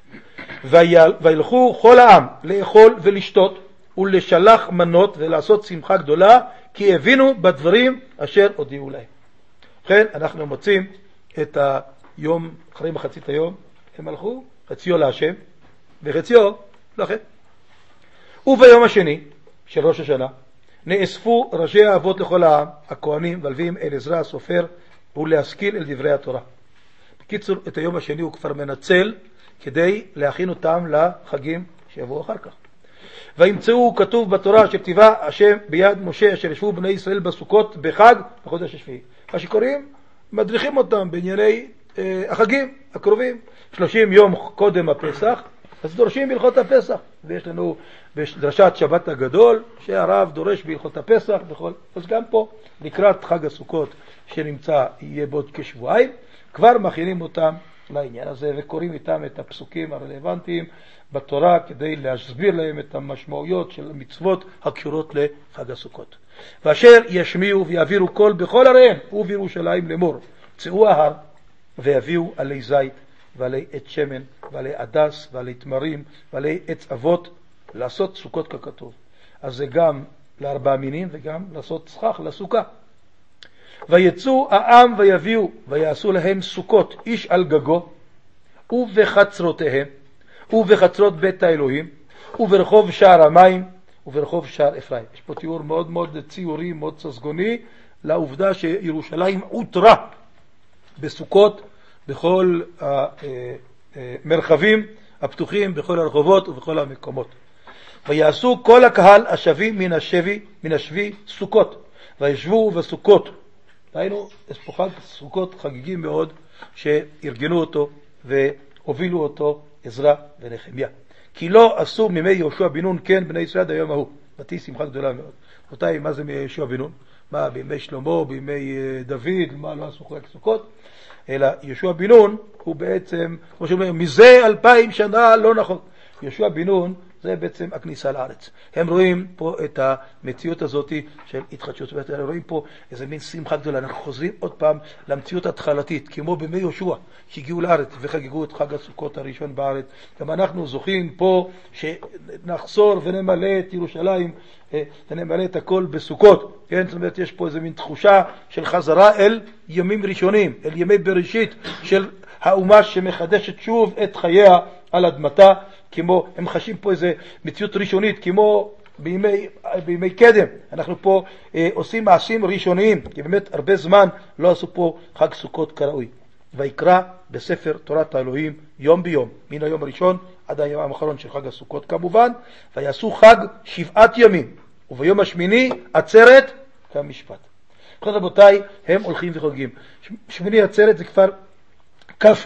וילכו כל העם לאכול ולשתות, ולשלח מנות ולעשות שמחה גדולה, כי הבינו בדברים אשר הודיעו להם. לכן אנחנו מוצאים את היום, אחרי מחצית היום, הם הלכו, חציו להשם, וחציו לכם. וביום השני של ראש השנה, נאספו ראשי האבות לכל העם, הכהנים והלוויים אל עזרא הסופר, ולהשכיל אל דברי התורה. בקיצור, את היום השני הוא כבר מנצל, כדי להכין אותם לחגים שיבואו אחר כך. וימצאו כתוב בתורה שכתיבה השם ביד משה אשר ישבו בני ישראל בסוכות בחג בחודש השביעי. מה שקוראים, מדריכים אותם בענייני החגים הקרובים. 30 יום קודם הפסח, אז דורשים בהלכות הפסח. ויש לנו בדרשת שבת הגדול, שהרב דורש בהלכות הפסח בכל. אז גם פה, לקראת חג הסוכות שנמצא יהיה בעוד כשבועיים, כבר מכינים אותם לעניין הזה וקוראים איתם את הפסוקים הרלוונטיים בתורה כדי להסביר להם את המשמעויות של המצוות הקשורות לחג הסוכות. ואשר ישמיעו ויעבירו קול בכל עריהם ובירושלים לאמור, צאו ההר ויביאו עלי זית ועלי עץ שמן ועלי הדס ועלי תמרים ועלי עץ אבות, לעשות סוכות ככתוב. אז זה גם לארבע מינים וגם לעשות סכך לסוכה. ויצאו העם ויביאו ויעשו להם סוכות איש על גגו ובחצרותיהם ובחצרות בית האלוהים וברחוב שער המים וברחוב שער אפרים. יש פה תיאור מאוד מאוד ציורי, מאוד ססגוני, לעובדה שירושלים הותרה בסוכות בכל המרחבים הפתוחים בכל הרחובות ובכל המקומות. ויעשו כל הקהל השבים מן השבי סוכות, וישבו בסוכות. ראינו, יש פה חג סוכות חגיגי מאוד, שארגנו אותו והובילו אותו עזרא ונחמיה. כי לא עשו מימי יהושע בן נון כן בני ישראל עד היום ההוא. ותהי שמחה גדולה מאוד. רבותיי, מה זה מיהושע בן נון? מה, בימי שלמה, בימי דוד, מה לא עשו חג סוכות? אלא יהושע בן נון הוא בעצם, כמו שאומרים, מזה 2000 שנה לא נכון. יהושע בן נון זה בעצם הכניסה לארץ. הם רואים פה את המציאות הזאת של התחדשות. הם רואים פה איזה מין שמחה גדולה. אנחנו חוזרים עוד פעם למציאות התחלתית, כמו בימי יהושע שהגיעו לארץ וחגגו את חג הסוכות הראשון בארץ. גם אנחנו זוכים פה שנחזור ונמלא את ירושלים ונמלא את הכל בסוכות. כן? זאת אומרת, יש פה איזה מין תחושה של חזרה אל ימים ראשונים, אל ימי בראשית של האומה שמחדשת שוב את חייה על אדמתה, כמו, הם חשים פה איזה מציאות ראשונית, כמו בימי קדם. אנחנו פה עושים מעשים ראשוניים, כי באמת הרבה זמן לא עשו פה חג סוכות כראוי. ויקרא בספר תורת האלוהים יום ביום, מן היום הראשון עד היום האחרון של חג הסוכות כמובן, ויעשו חג 7 ימים, וביום השמיני עצרת כמשפט. כל רבותיי, הם הולכים וחוגגים. שמיני עצרת זה כבר כף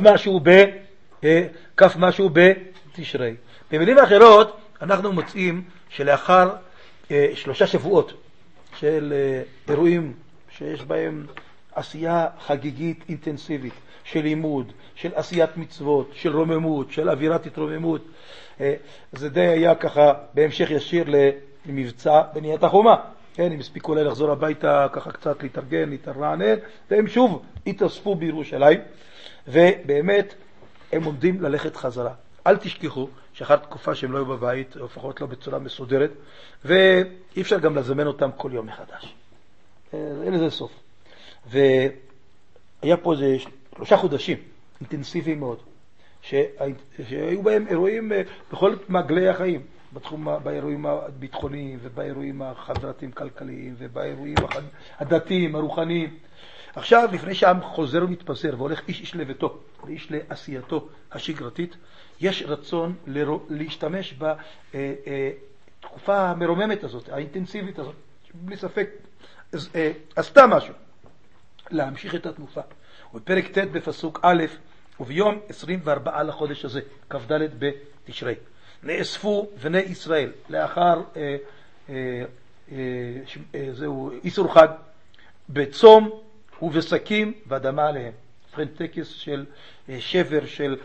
משהו בתשרי. במילים אחרות, אנחנו מוצאים שלאחר 3 שבועות של אירועים שיש בהם עשייה חגיגית אינטנסיבית, של לימוד, של עשיית מצוות, של רוממות, של אווירת התרוממות, זה די היה ככה בהמשך ישיר למבצע בניית החומה. כן, הם הספיקו אולי לחזור הביתה ככה קצת להתארגן, להתרענן, והם שוב התאספו בירושלים, ובאמת הם עומדים ללכת חזרה. אל תשכחו שאחר תקופה שהם לא היו בבית, או לפחות לא בצורה מסודרת, ואי אפשר גם לזמן אותם כל יום מחדש. אין לזה סוף. והיה פה איזה 3 חודשים אינטנסיביים מאוד, שהיו בהם אירועים בכל מעגלי החיים, באירועים הביטחוניים ובאירועים החברתיים כלכליים ובאירועים הדתיים, הרוחניים. עכשיו, לפני שהעם חוזר ומתפזר והולך איש לביתו, ואיש לעשייתו השגרתית, יש רצון להשתמש בתקופה המרוממת הזאת, האינטנסיבית הזאת, בלי ספק עשתה משהו, להמשיך את התנופה. ובפרק ט' בפסוק א', וביום 24 לחודש הזה, כ"ד בתשרי, נאספו בני ישראל לאחר זהו איסור חג בצום ובשקים ואדמה עליהם. ובכן טקס של שבר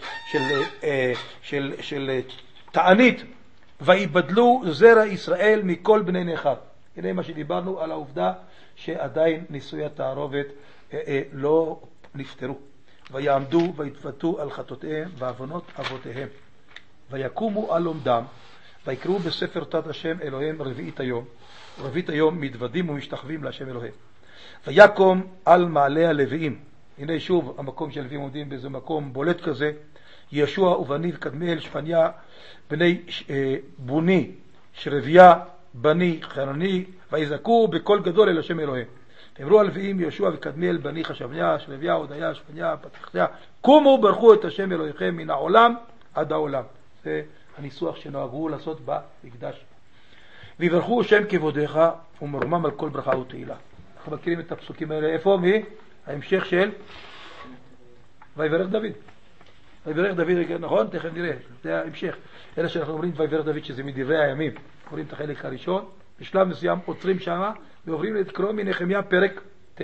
של תענית, ויבדלו זרע ישראל מכל בני נכר. הנה מה שדיברנו על העובדה שעדיין נישואי התערובת לא נפטרו. ויעמדו ויתוותו על חטאותיהם ועוונות אבותיהם. ויקומו על עומדם, ויקראו בספר תורת השם אלוהים רביעית היום מתוודים ומשתחווים להשם אלוהים. ויקום על מעלה הלוויים. הנה שוב המקום של הלוויים עומדים באיזה מקום בולט כזה. ישוע ובניו קדמיאל שפניה בני בוני שרביה בני חנני, ויזעקו בקול גדול אל השם אלוהים. אמרו הלוויים ישוע וקדמיאל בני חשביה שרביה הודיה שפניה פתחתיה, קומו ברכו את השם אלוהיכם מן העולם עד העולם. זה הניסוח שנוהגו לעשות במקדש. ויברכו שם כבודיך ומרומם על כל ברכה ותהילה. אנחנו מכירים את הפסוקים האלה. איפה? ההמשך של ויברך דוד. ויברך דוד, נכון? תכף נראה. זה ההמשך. אלה שאנחנו אומרים ויברך דוד שזה מדברי הימים. קוראים את החלק הראשון. בשלב מסוים עוצרים שמה ועוברים לקרוא מנחמיה פרק ט'.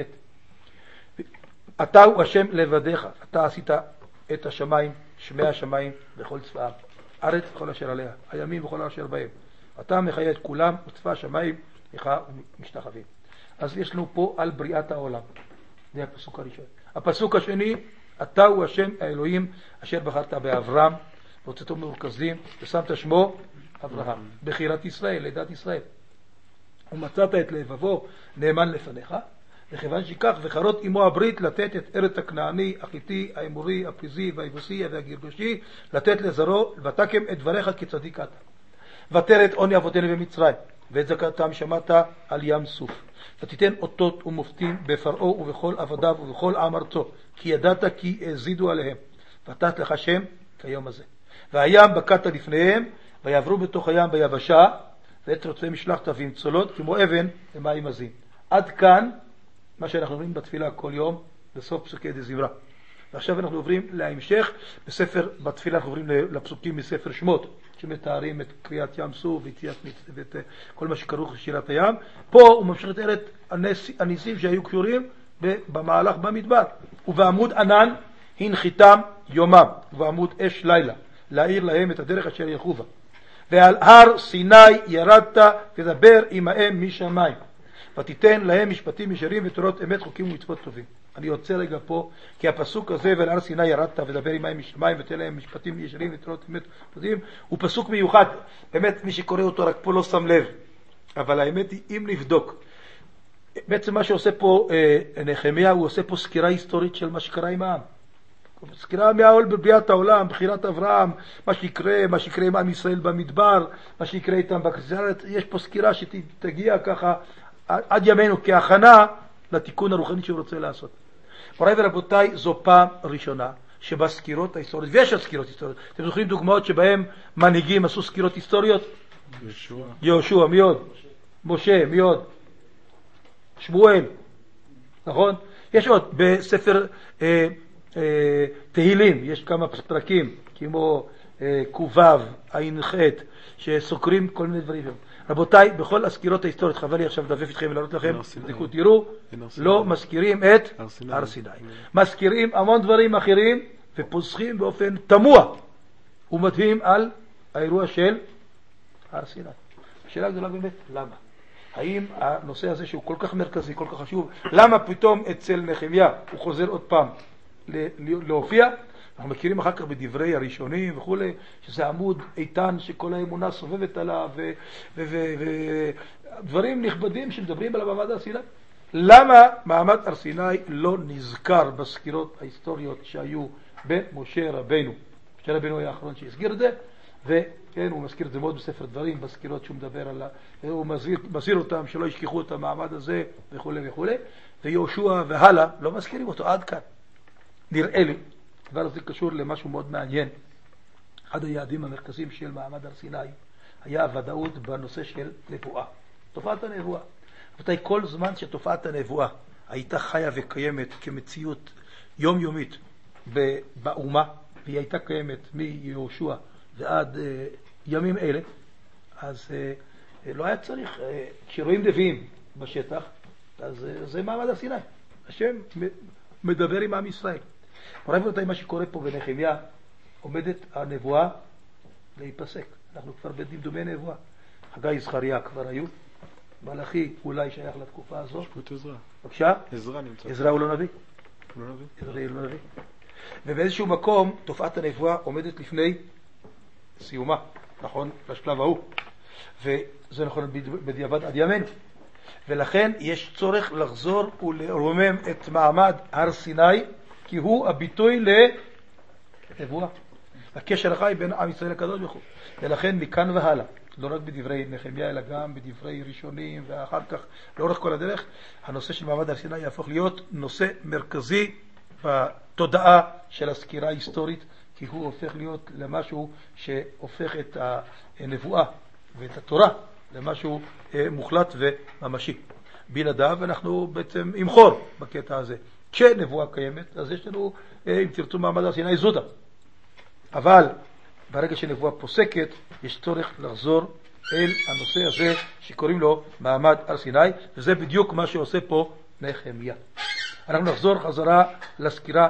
אתה הוא השם לבדיך. אתה עשית את השמיים, שמי השמיים וכל צבאם. ארץ וכל אשר עליה. הימים וכל אשר בהם. אתה מחיה את כולם וצבא השמיים לך משתחווים. אז יש לנו פה על בריאת העולם. זה הפסוק הראשון. הפסוק השני, אתה הוא השם האלוהים אשר בחרת באברהם, והוצאתו מרכזים, ושמת שמו אברהם. בחירת ישראל, לידת ישראל. ומצאת את לבבו נאמן לפניך, וכיוון שכך וחרות עמו הברית לתת את ארץ הכנעני, החיתי, האמורי, הפריזי והיבוסי והגירגושי, לתת לזרעו, ותקם את דבריך כצדיק אתה. ותר את עוני אבותינו במצרים, ואת זכאתם שמעת על ים סוף. ותיתן אותות ומופתים בפרעה ובכל עבדיו ובכל עם ארצו, כי ידעת כי הזידו עליהם. ותת לך שם כיום הזה. והים בקעת לפניהם, ויעברו בתוך הים ביבשה, ואת רוצי משלחת ומצולות, כמו אבן ומים עזים. עד כאן, מה שאנחנו אומרים בתפילה כל יום, בסוף פסוקי דזמרה. ועכשיו אנחנו עוברים להמשך, בתפילה אנחנו עוברים לפסוקים מספר שמות, שמתארים את קריאת ים סוף ואת כל מה שכרוך בשירת הים. פה הוא ממשיך לתאר את הניסים שהיו קשורים במהלך במדבר. ובעמוד ענן הנחיתם יומם, ובעמוד אש לילה, להאיר להם את הדרך אשר ילכו בה. ועל הר סיני ירדת תדבר עמהם משמיים, ותיתן להם משפטים ישרים ותורות אמת, חוקים ומצוות טובים. אני יוצא רגע פה, כי הפסוק הזה, ועל הר סיני ירדת ודבר עמהם משמיים ותן להם משפטים ישרים ותורות אמת טובים, הוא פסוק מיוחד. באמת מי שקורא אותו רק פה לא שם לב, אבל האמת היא, אם נבדוק, בעצם מה שעושה פה נחמיה, הוא עושה פה סקירה היסטורית של מה שקרה עם העם. סקירה מהעול בבריאת העולם, בחירת אברהם, מה שיקרה עם עם ישראל במדבר, מה שיקרה איתם בכניסה. יש פה סקירה שתגיע ככה עד ימינו כהכנה לתיקון הרוחני שהוא רוצה לעשות. מוריי ורבותיי, זו פעם ראשונה שבסקירות ההיסטוריות, ויש עוד סקירות היסטוריות, אתם זוכרים דוגמאות שבהם מנהיגים עשו סקירות היסטוריות? יהושע, מי עוד? משה, מי עוד? שמואל, נכון? יש עוד בספר תהילים, יש כמה פרקים כמו קובב, עין חטא, שסוקרים כל מיני דברים. רבותיי, בכל הסקירות ההיסטוריות, חבל לי עכשיו לדפף איתכם ולהראות לכם, תראו, לא מזכירים את הר סיני. מזכירים המון דברים אחרים ופוסחים באופן תמוה ומדהים על האירוע של הר סיני. השאלה הגדולה באמת, למה? האם הנושא הזה שהוא כל כך מרכזי, כל כך חשוב, למה פתאום אצל נחמיה הוא חוזר עוד פעם להופיע? אנחנו מכירים אחר כך בדברי הראשונים וכו', שזה עמוד איתן שכל האמונה סובבת עליו, ודברים נכבדים שמדברים על מעמד הר סיני. למה מעמד הר סיני לא נזכר בסקירות ההיסטוריות שהיו במשה רבינו? משה רבינו היה האחרון שהזכיר את זה, וכן, הוא מזכיר את זה מאוד בספר דברים, בסקירות שהוא מדבר על, הוא מזהיר אותם שלא ישכחו את המעמד הזה וכו' וכו'. ויהושע והלאה לא מזכירים אותו עד כאן. נראה לי, הדבר הזה קשור למשהו מאוד מעניין. אחד היעדים המרכזיים של מעמד הר סיני היה הוודאות בנושא של נבואה. תופעת הנבואה. רבותיי, כל זמן שתופעת הנבואה הייתה חיה וקיימת כמציאות יומיומית באומה, והיא הייתה קיימת מיהושע ועד ימים אלה, אז לא היה צריך, כשרואים נביאים בשטח, אז זה מעמד הר סיני. השם מדבר עם עם ישראל. מוריי ורבותיי, מה שקורה פה בנחמיה, עומדת הנבואה להיפסק. אנחנו כבר בדמדומי נבואה. חגי זכריה כבר היו, מלאכי אולי שייך לתקופה הזו. יש פה את עזרא. בבקשה? עזרא נמצא. עזרא הוא לא נביא. הוא לא נביא? עזרא הוא לא נביא. ובאיזשהו מקום תופעת הנבואה עומדת לפני סיומה, נכון? לשלב ההוא. וזה נכון בדיעבד עד ימינו. ולכן יש צורך לחזור ולרומם את מעמד הר סיני, כי הוא הביטוי לנבואה. הקשר החי בין עם ישראל לקדוש ברוך הוא. ולכן מכאן והלאה, לא רק בדברי נחמיה, אלא גם בדברי ראשונים, ואחר כך לאורך כל הדרך, הנושא של מעמד הר סיני יהפוך להיות נושא מרכזי בתודעה של הסקירה ההיסטורית, כי הוא הופך להיות למשהו שהופך את הנבואה ואת התורה למשהו מוחלט וממשי. בלעדיו אנחנו בעצם עם חור בקטע הזה. כשנבואה קיימת, אז יש לנו, אם תרצו, מעמד הר סיני זוטה. אבל ברגע שנבואה פוסקת, יש צורך לחזור אל הנושא הזה שקוראים לו מעמד הר סיני, וזה בדיוק מה שעושה פה נחמיה. אנחנו נחזור חזרה לסקירה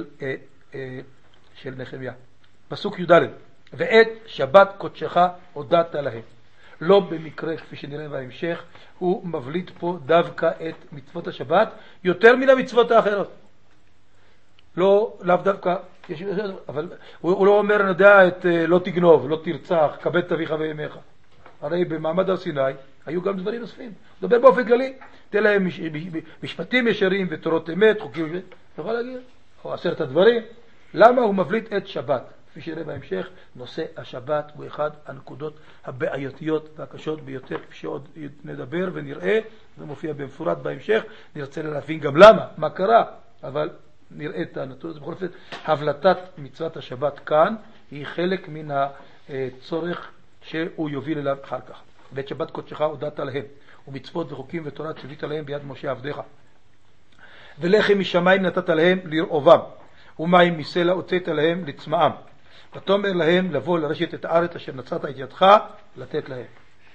של נחמיה. פסוק י"ד: ואת שבת קודשך הודעת להם. לא במקרה, כפי שנראה בהמשך, הוא מבליט פה דווקא את מצוות השבת יותר מן המצוות האחרות. לאו דווקא, אבל הוא לא אומר, אני יודע, לא תגנוב, לא תרצח, כבד את אביך ואמך. הרי במעמד הר סיני היו גם דברים נוספים. מדבר באופן כללי, תן להם משפטים ישרים ותורות אמת, חוקים, יכול להגיד, או 10 הדברים. למה הוא מבליט את שבת? כפי שנראה בהמשך, נושא השבת הוא אחד הנקודות הבעייתיות והקשות ביותר, כפי שעוד נדבר ונראה, זה מופיע במפורט בהמשך, נרצה להבין גם למה, מה קרה, אבל נראה את הנתון הזה. בכל אופן, הבלטת מצוות השבת כאן היא חלק מן הצורך שהוא יוביל אליו אחר כך. ואת שבת קודשך הודעת להם, ומצוות וחוקים ותורה ציווית להם ביד משה עבדך. ולחם משמיים נתת להם לרעובם, ומים מסלע הוצאת להם לצמאם. ותאמר להם לבוא לרשת את הארץ אשר נצאת את ידך לתת להם.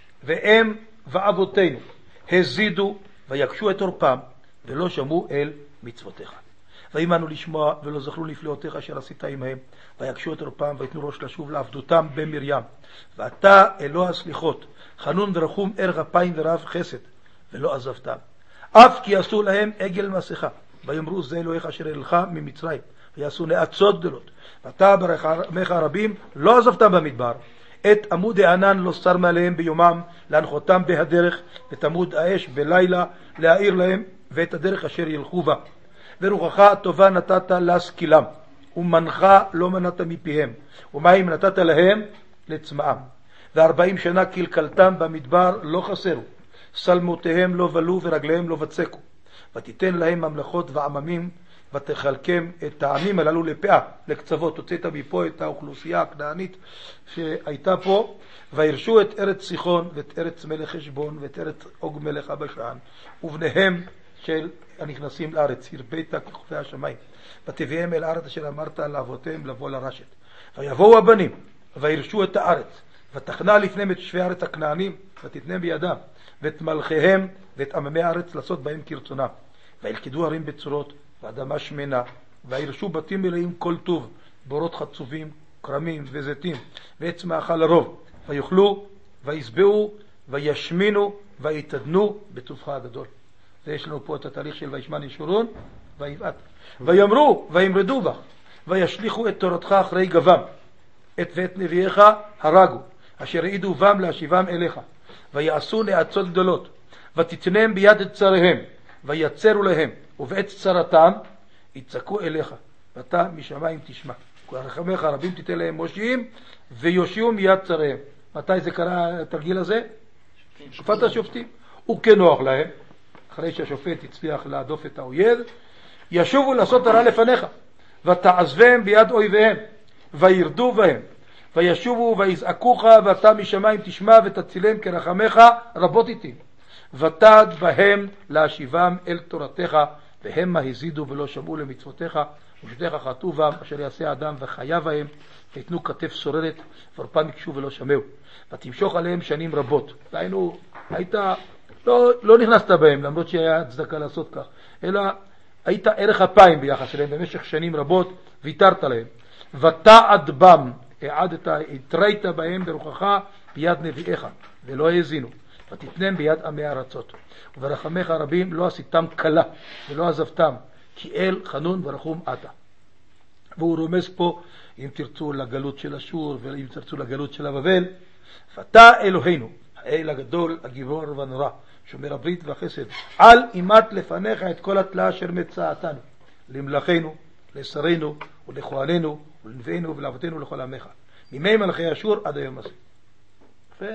והם ואבותינו הזידו ויקשו את עורפם, ולא שמעו אל מצוותיך. וימנו לשמוע ולא זכרו נפלאותיך אשר עשית עמהם, ויקשו את עורפם ויתנו ראש לשוב לעבדותם במרים. ואתה אלוה הסליחות, חנון ורחום, ערך אפיים ורב חסד, ולא עזבתם. אף כי עשו להם עגל מסכה, ויאמרו זה אלוהיך אשר העלך ממצרים, ויעשו נאצות גדולות. ואתה ברחמך הרבים לא עזבתם במדבר. את עמוד הענן לא סר מעליהם ביומם, להנחותם בהדרך, ואת עמוד האש בלילה להאיר להם, ואת הדרך אשר ילכו בה. ורוחך הטובה נתת להשכילם, ומנחה לא מנעת מפיהם, ומים נתת להם לצמאם. 40 שנה קלקלתם במדבר לא חסרו, סלמותיהם לא בלו ורגליהם לא בצקו. ותיתן להם ממלכות ועממים, ותחלקם את העמים הללו לפאה, לקצוות. הוצאת מפה את האוכלוסייה הכנענית שהייתה פה, וירשו את ארץ סיחון ואת ארץ מלך חשבון ואת ארץ אוג מלך הבשן, ובניהם של הנכנסים לארץ, הרבית ככוכבי השמיים. ותביאם אל הארץ אשר אמרת לאבותיהם לבוא לרשת. ויבואו הבנים וירשו את הארץ, ותכנה לפניהם את שפי הארץ הכנענים, ותתנם בידם, ואת מלכיהם ואת עממי הארץ לעשות בהם כרצונם. וילכדו הרים בצורות, ואדמה שמנה, וירשו בתים מלאים כל טוב, בורות חצובים, כרמים וזיתים, ועץ מאכל לרוב. ויאכלו, וישבעו, וישמינו, ויתדנו בטובך הגדול. ויש לנו פה את התהליך של וישמן ישורון, ויבעט. ויאמרו, וימרדו בך, וישליחו את תורתך אחרי גבם, ואת נביאיך הרגו, אשר העידו בם להשיבם אליך. ויעשו נאצות גדולות, ותתנם ביד את צריהם, ויצרו להם, ובעת צרתם יצעקו אליך, ואתה משמיים תשמע. רחמך הרבים תיתן להם מושיעים, ויושיעו מיד צריהם. מתי זה קרה התרגיל הזה? תקופת השופטים. וכנוח להם, אחרי שהשופט הצליח להדוף את האויב, ישובו לעשות הרע לפניך, ותעזבם ביד אויביהם, וירדו בהם, וישובו ויזעקוך, ואתה משמיים תשמע, ותצילם כרחמך רבות איתי. ותד בהם להשיבם אל תורתך, והם הזידו ולא שמעו למצוותיך, ושתיך חטאו בם, אשר יעשה אדם וחיה בהם, ויתנו כתף סוררת, ועורפם יקשו ולא שמעו. ותמשוך עליהם שנים רבות. דהיינו, לא נכנסת בהם, למרות שהיה הצדקה לעשות כך, אלא היית ערך אפיים ביחס אליהם במשך שנים רבות, ויתרת להם. ותעד בם, התרית בהם ברוחך ביד נביאיך, ולא האזינו. ותתנם ביד עמי ארצות. וברחמך הרבים לא עשיתם קלה, ולא עזבתם, כי אל חנון ורחום אתה. והוא רומז פה, אם תרצו לגלות של אשור, ואם תרצו לגלות של הבבל, ואתה אלוהינו, האל הגדול, הגיבור והנורא, שומר הברית והחסד, על אימת לפניך את כל התלאה אשר מצאתנו, למלכנו, לשרינו, ולכהנינו, ולנביאנו, ולאבותינו, לכל עמך. מימי מלכי אשור עד היום הזה. כן?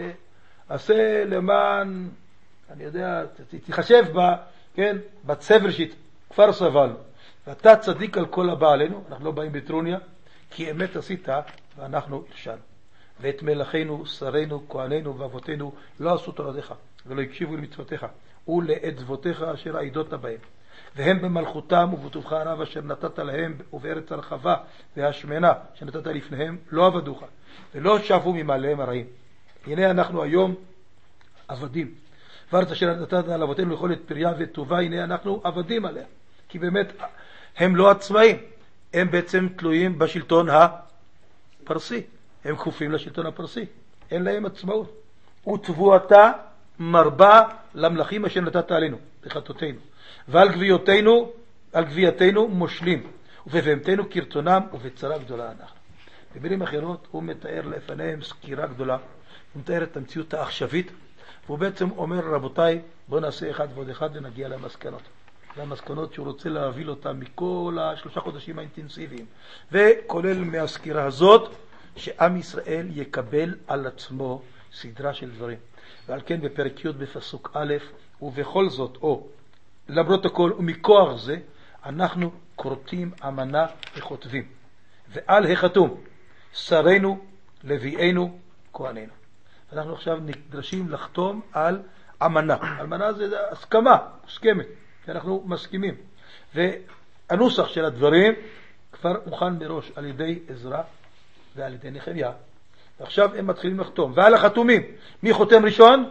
עשה למען, אני יודע, תחשב כן, בצבר שכבר סבלנו. ואתה צדיק על כל הבא עלינו, אנחנו לא באים בטרוניה, כי אמת עשית ואנחנו הרשענו. ואת מלכנו, שרינו, כהנינו ואבותינו לא עשו תורתך ולא הקשיבו למצוותיך ולאצוותיך אשר עידות בהם. והם במלכותם ובטובך הרב אשר נתת להם, ובארץ הרחבה והשמנה שנתת לפניהם לא עבדוך ולא שבו ממעליהם הרעים. הנה אנחנו היום עבדים. וארץ אשר נתת על אבותינו לאכול את פריה וטובה, הנה אנחנו עבדים עליה. כי באמת הם לא עצמאים, הם בעצם תלויים בשלטון הפרסי. הם כפופים לשלטון הפרסי, אין להם עצמאות. ותבואתה מרבה למלכים אשר נתת עלינו בחטאותינו, ועל גוויותינו מושלים, ובבהמתנו כרצונם, ובצרה גדולה אנחנו. במילים אחרות הוא מתאר לפניהם סקירה גדולה, הוא מתאר את המציאות העכשווית, והוא בעצם אומר, רבותיי, בואו נעשה אחד ועוד אחד ונגיע למסקנות. למסקנות שהוא רוצה להוביל אותם מכל 3 חודשים האינטנסיביים, וכולל מהסקירה הזאת, שעם ישראל יקבל על עצמו סדרה של דברים. ועל כן בפרק י' בפסוק א', ובכל זאת, או למרות הכל ומכוח זה, אנחנו כורתים אמנה וכותבים, ועל החתום שרינו, לווינו, כהנינו. אנחנו עכשיו נדרשים לחתום על אמנה. אמנה זה הסכמה, מוסכמת, שאנחנו מסכימים. והנוסח של הדברים כבר מוכן מראש על ידי עזרא ועל ידי נחמיה. ועכשיו הם מתחילים לחתום. ועל החתומים, מי חותם ראשון?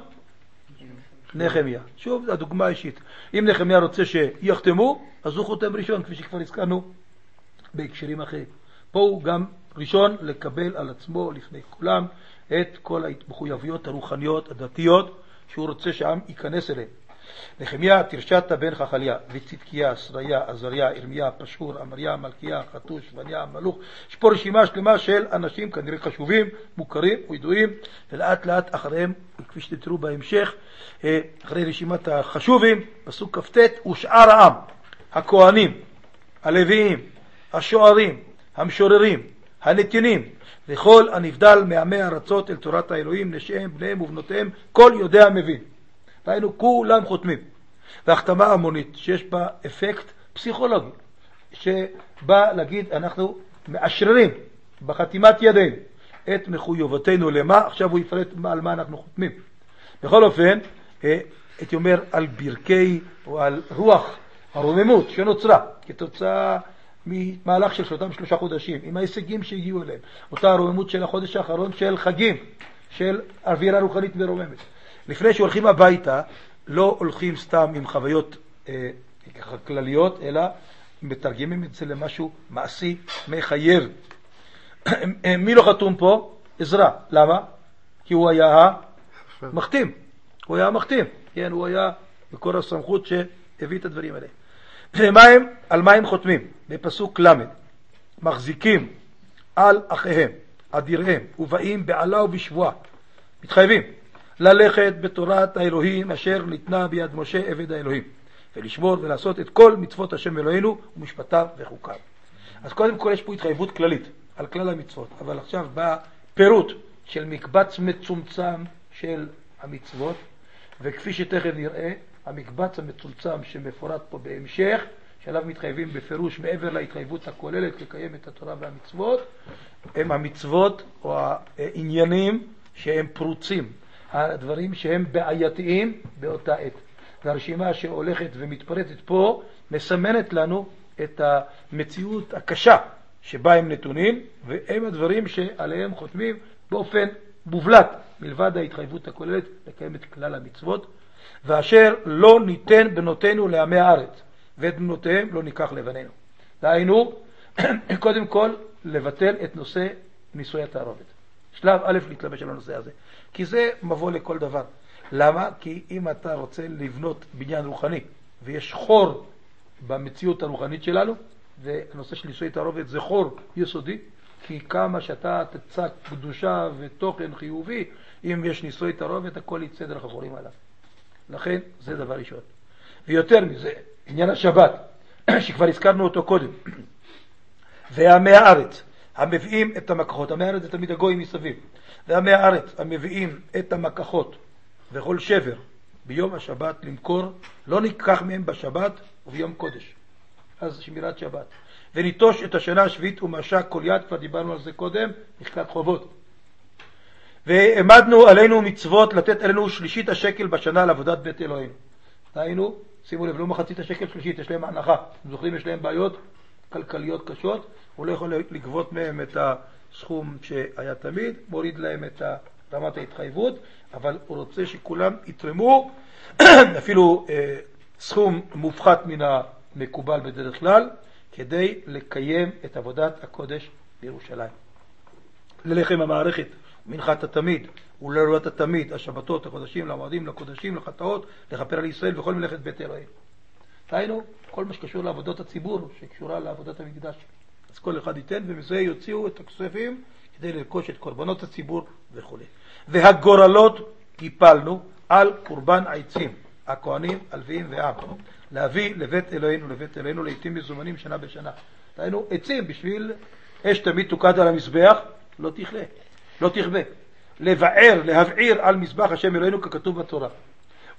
נחמיה. שוב, הדוגמה האישית. אם נחמיה רוצה שיחתמו, אז הוא חותם ראשון, כפי שכבר הזכרנו בהקשרים אחרים. פה הוא גם ראשון לקבל על עצמו לפני כולם את כל המחויבויות הרוחניות, הדתיות, שהוא רוצה שהעם ייכנס אליהם. נחמיה, תרשת בן חכליה, וצדקיה, שריה, עזריה, ירמיה, פשור, אמריה, מלכיה, חתוש, בניה, מלוך. יש פה רשימה שלמה של אנשים כנראה חשובים, מוכרים וידועים, ולאט לאט אחריהם, כפי שתראו בהמשך, אחרי רשימת החשובים, פסוק כ"ט, ושאר העם, הכהנים, הלוויים, השוערים, המשוררים, הנתינים, וכל הנבדל מעמי ארצות אל תורת האלוהים, נשיהם, בניהם ובנותיהם, כל יודע מבין. ראינו, כולם חותמים. והחתמה המונית שיש בה אפקט פסיכולוגי, שבא להגיד, אנחנו מאשררים בחתימת ידינו את מחויבותנו למה, עכשיו הוא יפרט על מה אנחנו חותמים. בכל אופן, הייתי אומר על ברכי או על רוח הרוממות שנוצרה כתוצאה ממהלך של אותם 3 חודשים, עם ההישגים שהגיעו אליהם, אותה הרוממות של החודש האחרון של חגים, של אווירה רוחנית ורוממת. לפני שהולכים הביתה, לא הולכים סתם עם חוויות כלליות, אלא מתרגמים את זה למשהו מעשי, מחייב. מי לא חתום פה? עזרא. למה? כי הוא היה המחתים. הוא היה המחתים. כן, הוא היה בכל הסמכות שהביא את הדברים האלה. על מה הם חותמים? בפסוק למד. מחזיקים על אחיהם, אדיריהם, ובאים בעלה ובשבועה. מתחייבים ללכת בתורת האלוהים אשר ניתנה ביד משה עבד האלוהים, ולשמור ולעשות את כל מצוות השם אלוהינו ומשפטיו וחוקיו. אז קודם כל יש פה התחייבות כללית על כלל המצוות, אבל עכשיו בא פירוט של מקבץ מצומצם של המצוות, וכפי שתכף נראה, המקבץ המצומצם שמפורט פה בהמשך, שעליו מתחייבים בפירוש מעבר להתחייבות הכוללת לקיים את התורה והמצוות, הם המצוות או העניינים שהם פרוצים, הדברים שהם בעייתיים באותה עת. והרשימה שהולכת ומתפרטת פה מסמנת לנו את המציאות הקשה שבה הם נתונים, והם הדברים שעליהם חותמים באופן מובלט, מלבד ההתחייבות הכוללת לקיים את כלל המצוות. ואשר לא ניתן בנותינו לעמי הארץ, ואת בנותיהם לא ניקח לבנינו. דהיינו, קודם כל לבטל את נושא נישואי התערובת. שלב א' להתלבש על הנושא הזה, כי זה מבוא לכל דבר. למה? כי אם אתה רוצה לבנות בניין רוחני ויש חור במציאות הרוחנית שלנו, והנושא של נישואי תערובת זה חור יסודי, כי כמה שאתה תצק קדושה ותוכן חיובי, אם יש נישואי תערובת הכל יצא דרך החורים עליו. לכן זה דבר ראשון. ויותר מזה, עניין השבת שכבר הזכרנו אותו קודם, ועמי הארץ המביאים את המקחות, עמי הארץ זה תמיד הגויים מסביב, ועמי הארץ המביאים את המקחות וכל שבר ביום השבת למכור, לא ניקח מהם בשבת וביום קודש, אז שמירת שבת. וניטוש את השנה השביעית ומשק כל יד, כבר דיברנו על זה קודם, מחקת חובות. והעמדנו עלינו מצוות לתת עלינו שלישית השקל בשנה לעבודת בית אלוהים. דהיינו, שימו לב, לא מחצית השקל שלישית, יש להם הנחה. אתם זוכרים, יש להם בעיות כלכליות קשות, הוא לא יכול לגבות מהם את הסכום שהיה תמיד, מוריד להם את רמת ההתחייבות, אבל הוא רוצה שכולם יתרמו אפילו סכום מופחת מן המקובל בדרך כלל, כדי לקיים את עבודת הקודש בירושלים. ללחם המערכת, מנחת התמיד, ולעבודת התמיד, השבתות, החודשים, למועדים, לקודשים, לחטאות, לכפר על ישראל וכל מלאכת בית אלוהים. ראינו, כל מה שקשור לעבודות הציבור, שקשורה לעבודת המקדש. אז כל אחד ייתן, ומזה יוציאו את הכספים כדי לרכוש את קורבנות הציבור וכו'. והגורלות קיפלנו על קורבן העצים, הכהנים, הלוויים ועם. להביא לבית אלוהינו, לבית אלוהינו, לעתים מזומנים שנה בשנה. ראינו, עצים בשביל אש תמיד תוקד על המזבח, לא תכלה, לא תכבה. לבער, להבעיר על מזבח השם אלוהינו ככתוב בתורה.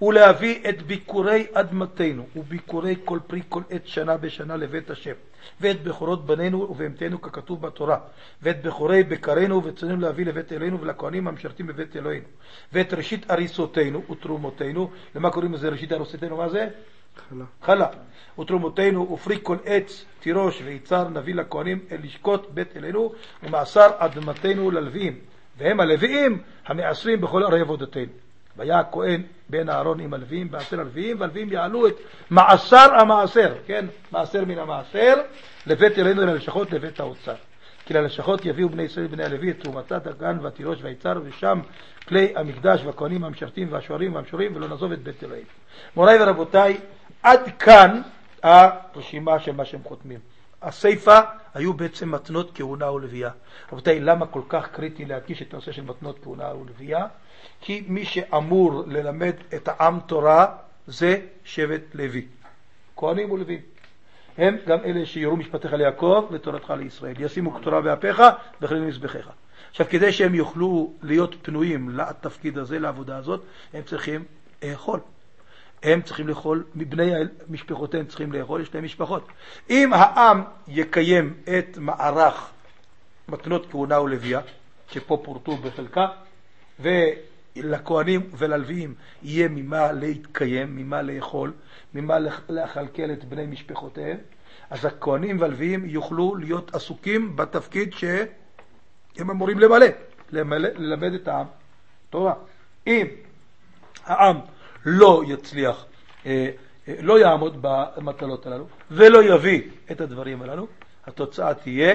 ולהביא את ביקורי אדמתנו וביקורי כל פרי כל עת שנה בשנה לבית השם, ואת בכורות בנינו ובהמתנו ככתוב בתורה, ואת בכורי בקרינו וצאנו להביא לבית אלוהינו ולכהנים המשרתים בבית אלוהינו, ואת ראשית אריסותינו ותרומותינו. למה קוראים לזה ראשית אריסותינו? מה זה? חלה. ותרומותינו ופרי כל עץ תירוש ויצר נביא לכהנים אל לשקוט בית אלוהינו, ומעשר אדמתנו ללוויים, והם הלוויים המעשרים בכל ערי עבודתנו. והיה הכהן בן אהרון עם הלוויים בעשר הלוויים, והלוויים יעלו את מעשר המעשר, כן, מעשר מן המעשר, לבית אלוהינו ללשכות לבית האוצר. כי ללשכות יביאו בני ישראל בני הלוי את תרומתה דגן והתירוש והיצר, ושם כלי המקדש והכהנים המשרתים והשוערים והמשורים, ולא נעזוב את בית אלוהים. מוריי ורבותיי, עד כאן הרשימה של מה שהם חותמים. הסייפה היו בעצם מתנות כהונה ולוויה. רבותיי, למה כל כך קריטי להדגיש את הנושא של מתנות כהונה ולוויה? כי מי שאמור ללמד את העם תורה זה שבט לוי, כהנים ולווים. הם גם אלה שיורו משפטיך ליעקב לתורתך לישראל, ישימו תורה באפיך וכלים מזבחיך. עכשיו, כדי שהם יוכלו להיות פנויים לתפקיד הזה, לעבודה הזאת, הם צריכים לאכול. הם צריכים לאכול, מבני משפחותיהם צריכים לאכול, יש להם משפחות. אם העם יקיים את מערך מתנות כהונה ולוויה, שפה פורטו בחלקה, ולכהנים וללוויים יהיה ממה להתקיים, ממה לאכול, ממה להכלכל את בני משפחותיהם, אז הכהנים והלוויים יוכלו להיות עסוקים בתפקיד שהם אמורים ללמד את העם תורה. אם העם לא יצליח, לא יעמוד במטלות הללו ולא יביא את הדברים הללו, התוצאה תהיה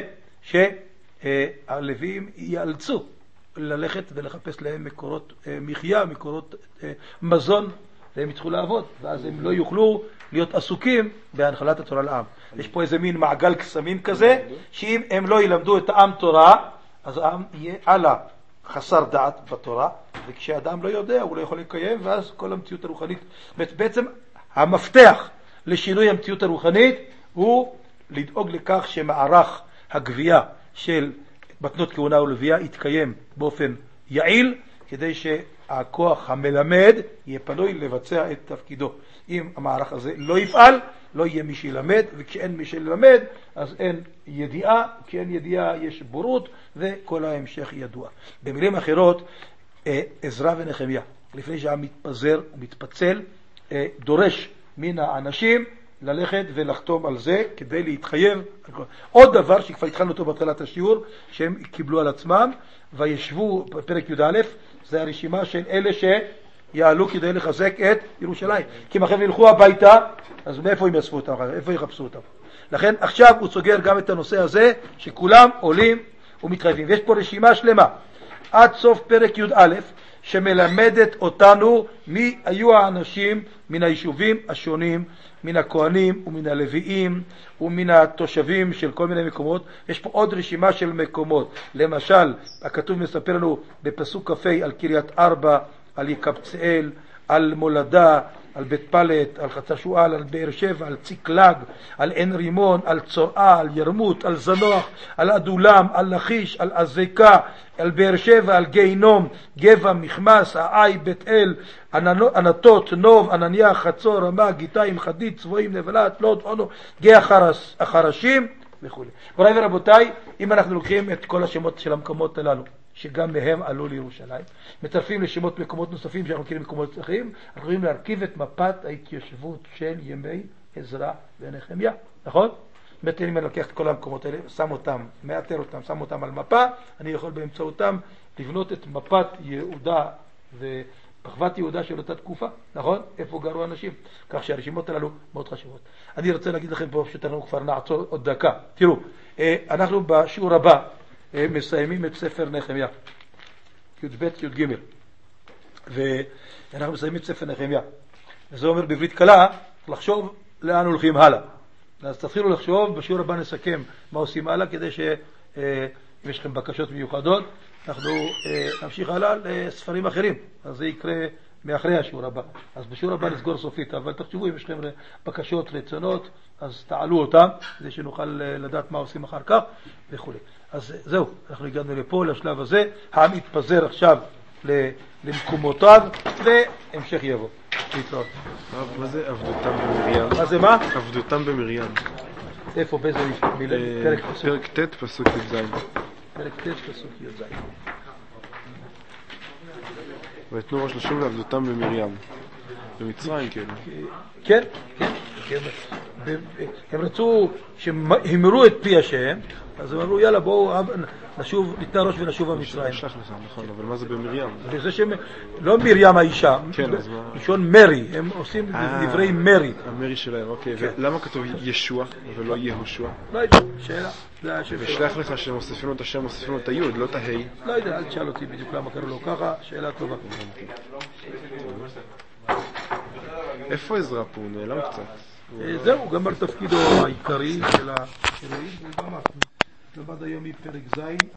שהלוויים ייאלצו ללכת ולחפש להם מקורות מחיה, מקורות מזון, והם יתחילו לעבוד, ואז הם לא יוכלו להיות עסוקים בהנחלת התורה לעם. יש פה איזה מין מעגל קסמים כזה, שאם הם לא ילמדו את העם תורה, אז העם יהיה הלאה חסר דעת בתורה, וכשאדם לא יודע הוא לא יכול לקיים, ואז כל המציאות הרוחנית, בעצם המפתח לשינוי המציאות הרוחנית הוא לדאוג לכך שמערך הגבייה של מתנות כהונה ולוויה יתקיים באופן יעיל, כדי שהכוח המלמד יהיה פנוי לבצע את תפקידו. אם המערך הזה לא יפעל, לא יהיה מי שילמד, וכשאין מי שילמד אז אין ידיעה, כי אין ידיעה יש בורות, וכל ההמשך ידוע. במילים אחרות, עזרא ונחמיה, לפני שהעם מתפזר ומתפצל, דורש מן האנשים ללכת ולחתום על זה כדי להתחייב. עוד דבר שכבר התחלנו אותו בהתחלת השיעור, שהם קיבלו על עצמם וישבו, פרק י"א, זה הרשימה של אלה שיעלו כדי לחזק את ירושלים. כי אם אחרי ילכו הביתה, אז מאיפה הם יאספו אותם? איפה יחפשו אותם? לכן עכשיו הוא סוגר גם את הנושא הזה, שכולם עולים ומתחייבים. ויש פה רשימה שלמה עד סוף פרק י"א שמלמדת אותנו מי היו האנשים מן היישובים השונים, מן הכהנים ומן הלוויים ומן התושבים של כל מיני מקומות. יש פה עוד רשימה של מקומות, למשל הכתוב מספר לנו בפסוק כ"ה על קריית ארבע, על יקבצאל, על מולדה, על בית פלט, על חצר שועל, על באר שבע, על ציקלג, על עין רימון, על צורעה, על ירמות, על זנוח, על אדולם, על לכיש, על עזקה, על באר שבע, על גיהינום, גבע, מכמס, העי, בית אל, ענתות, נוב, ענניה, חצור, רמה, גיטיים, חדית, צבועים, נבלת, לוד, עונו, גיא החרשים וכו'. מוריי ורבותיי, אם אנחנו לוקחים את כל השמות של המקומות הללו, שגם מהם עלו לירושלים, מצרפים לשמות מקומות נוספים שאנחנו מכירים מקומות אחרים, אנחנו יכולים להרכיב את מפת ההתיישבות של ימי עזרא ונחמיה, נכון? באמת אם אני לוקח את כל המקומות האלה, שם אותם, מאתר אותם, שם אותם על מפה, אני יכול באמצעותם לבנות את מפת יהודה ופחוות יהודה של אותה תקופה, נכון? איפה גרו אנשים? כך שהרשימות הללו מאוד חשובות. אני רוצה להגיד לכם פה שאנחנו כבר נעצור עוד דקה. תראו, אנחנו בשיעור הבא מסיימים את ספר נחמיה, י"ב י"ג, ואנחנו מסיימים את ספר נחמיה, וזה אומר בעברית קלה לחשוב לאן הולכים הלאה. אז תתחילו לחשוב, בשיעור הבא נסכם מה עושים הלאה, כדי שאם יש לכם בקשות מיוחדות אנחנו נמשיך הלאה לספרים אחרים, אז זה יקרה מאחרי השיעור הבא. אז בשיעור הבא נסגור סופית, אבל תחשבו אם יש לכם בקשות רצונות אז תעלו אותם כדי שנוכל לדעת מה עושים אחר כך וכו'. אז זהו, אנחנו הגענו לפה, לשלב הזה. העם יתפזר עכשיו למקומותיו והמשך יבוא. להתראות. מה זה עבדותם במרים? מה זה מה? עבדותם במרים. איפה, באיזה מילה? פרק פסוק. פרק ט' פסוק י"ז. פרק ט' פסוק י"ז. ויתנו ראש נשים לעבדותם במרים. במצרים כאילו. כן, כן. הם רצו שהמרו את פי השם, אז הם אמרו יאללה בואו נשוב, ניתנה ראש ונשוב במצרים. נשלח לך, נכון, אבל מה זה במרים? וזה לא מרים האישה, כן, אז מה? ראשון מרי, הם עושים דברי מרי. המרי שלהם, אוקיי. ולמה כתוב ישוע ולא יהושע? לא יודע, שאלה. ושלח לך שמוסיפים לו את השם, מוסיפים לו את היוד, לא את ההי. לא יודע, אל תשאל אותי בדיוק למה קראו לו ככה, שאלה טובה. איפה עזרא פה? הוא נעלם קצת. זהו, הוא גמר תפקידו העיקרי של האלוהים, והוא גמר. למד היום מפרק ז'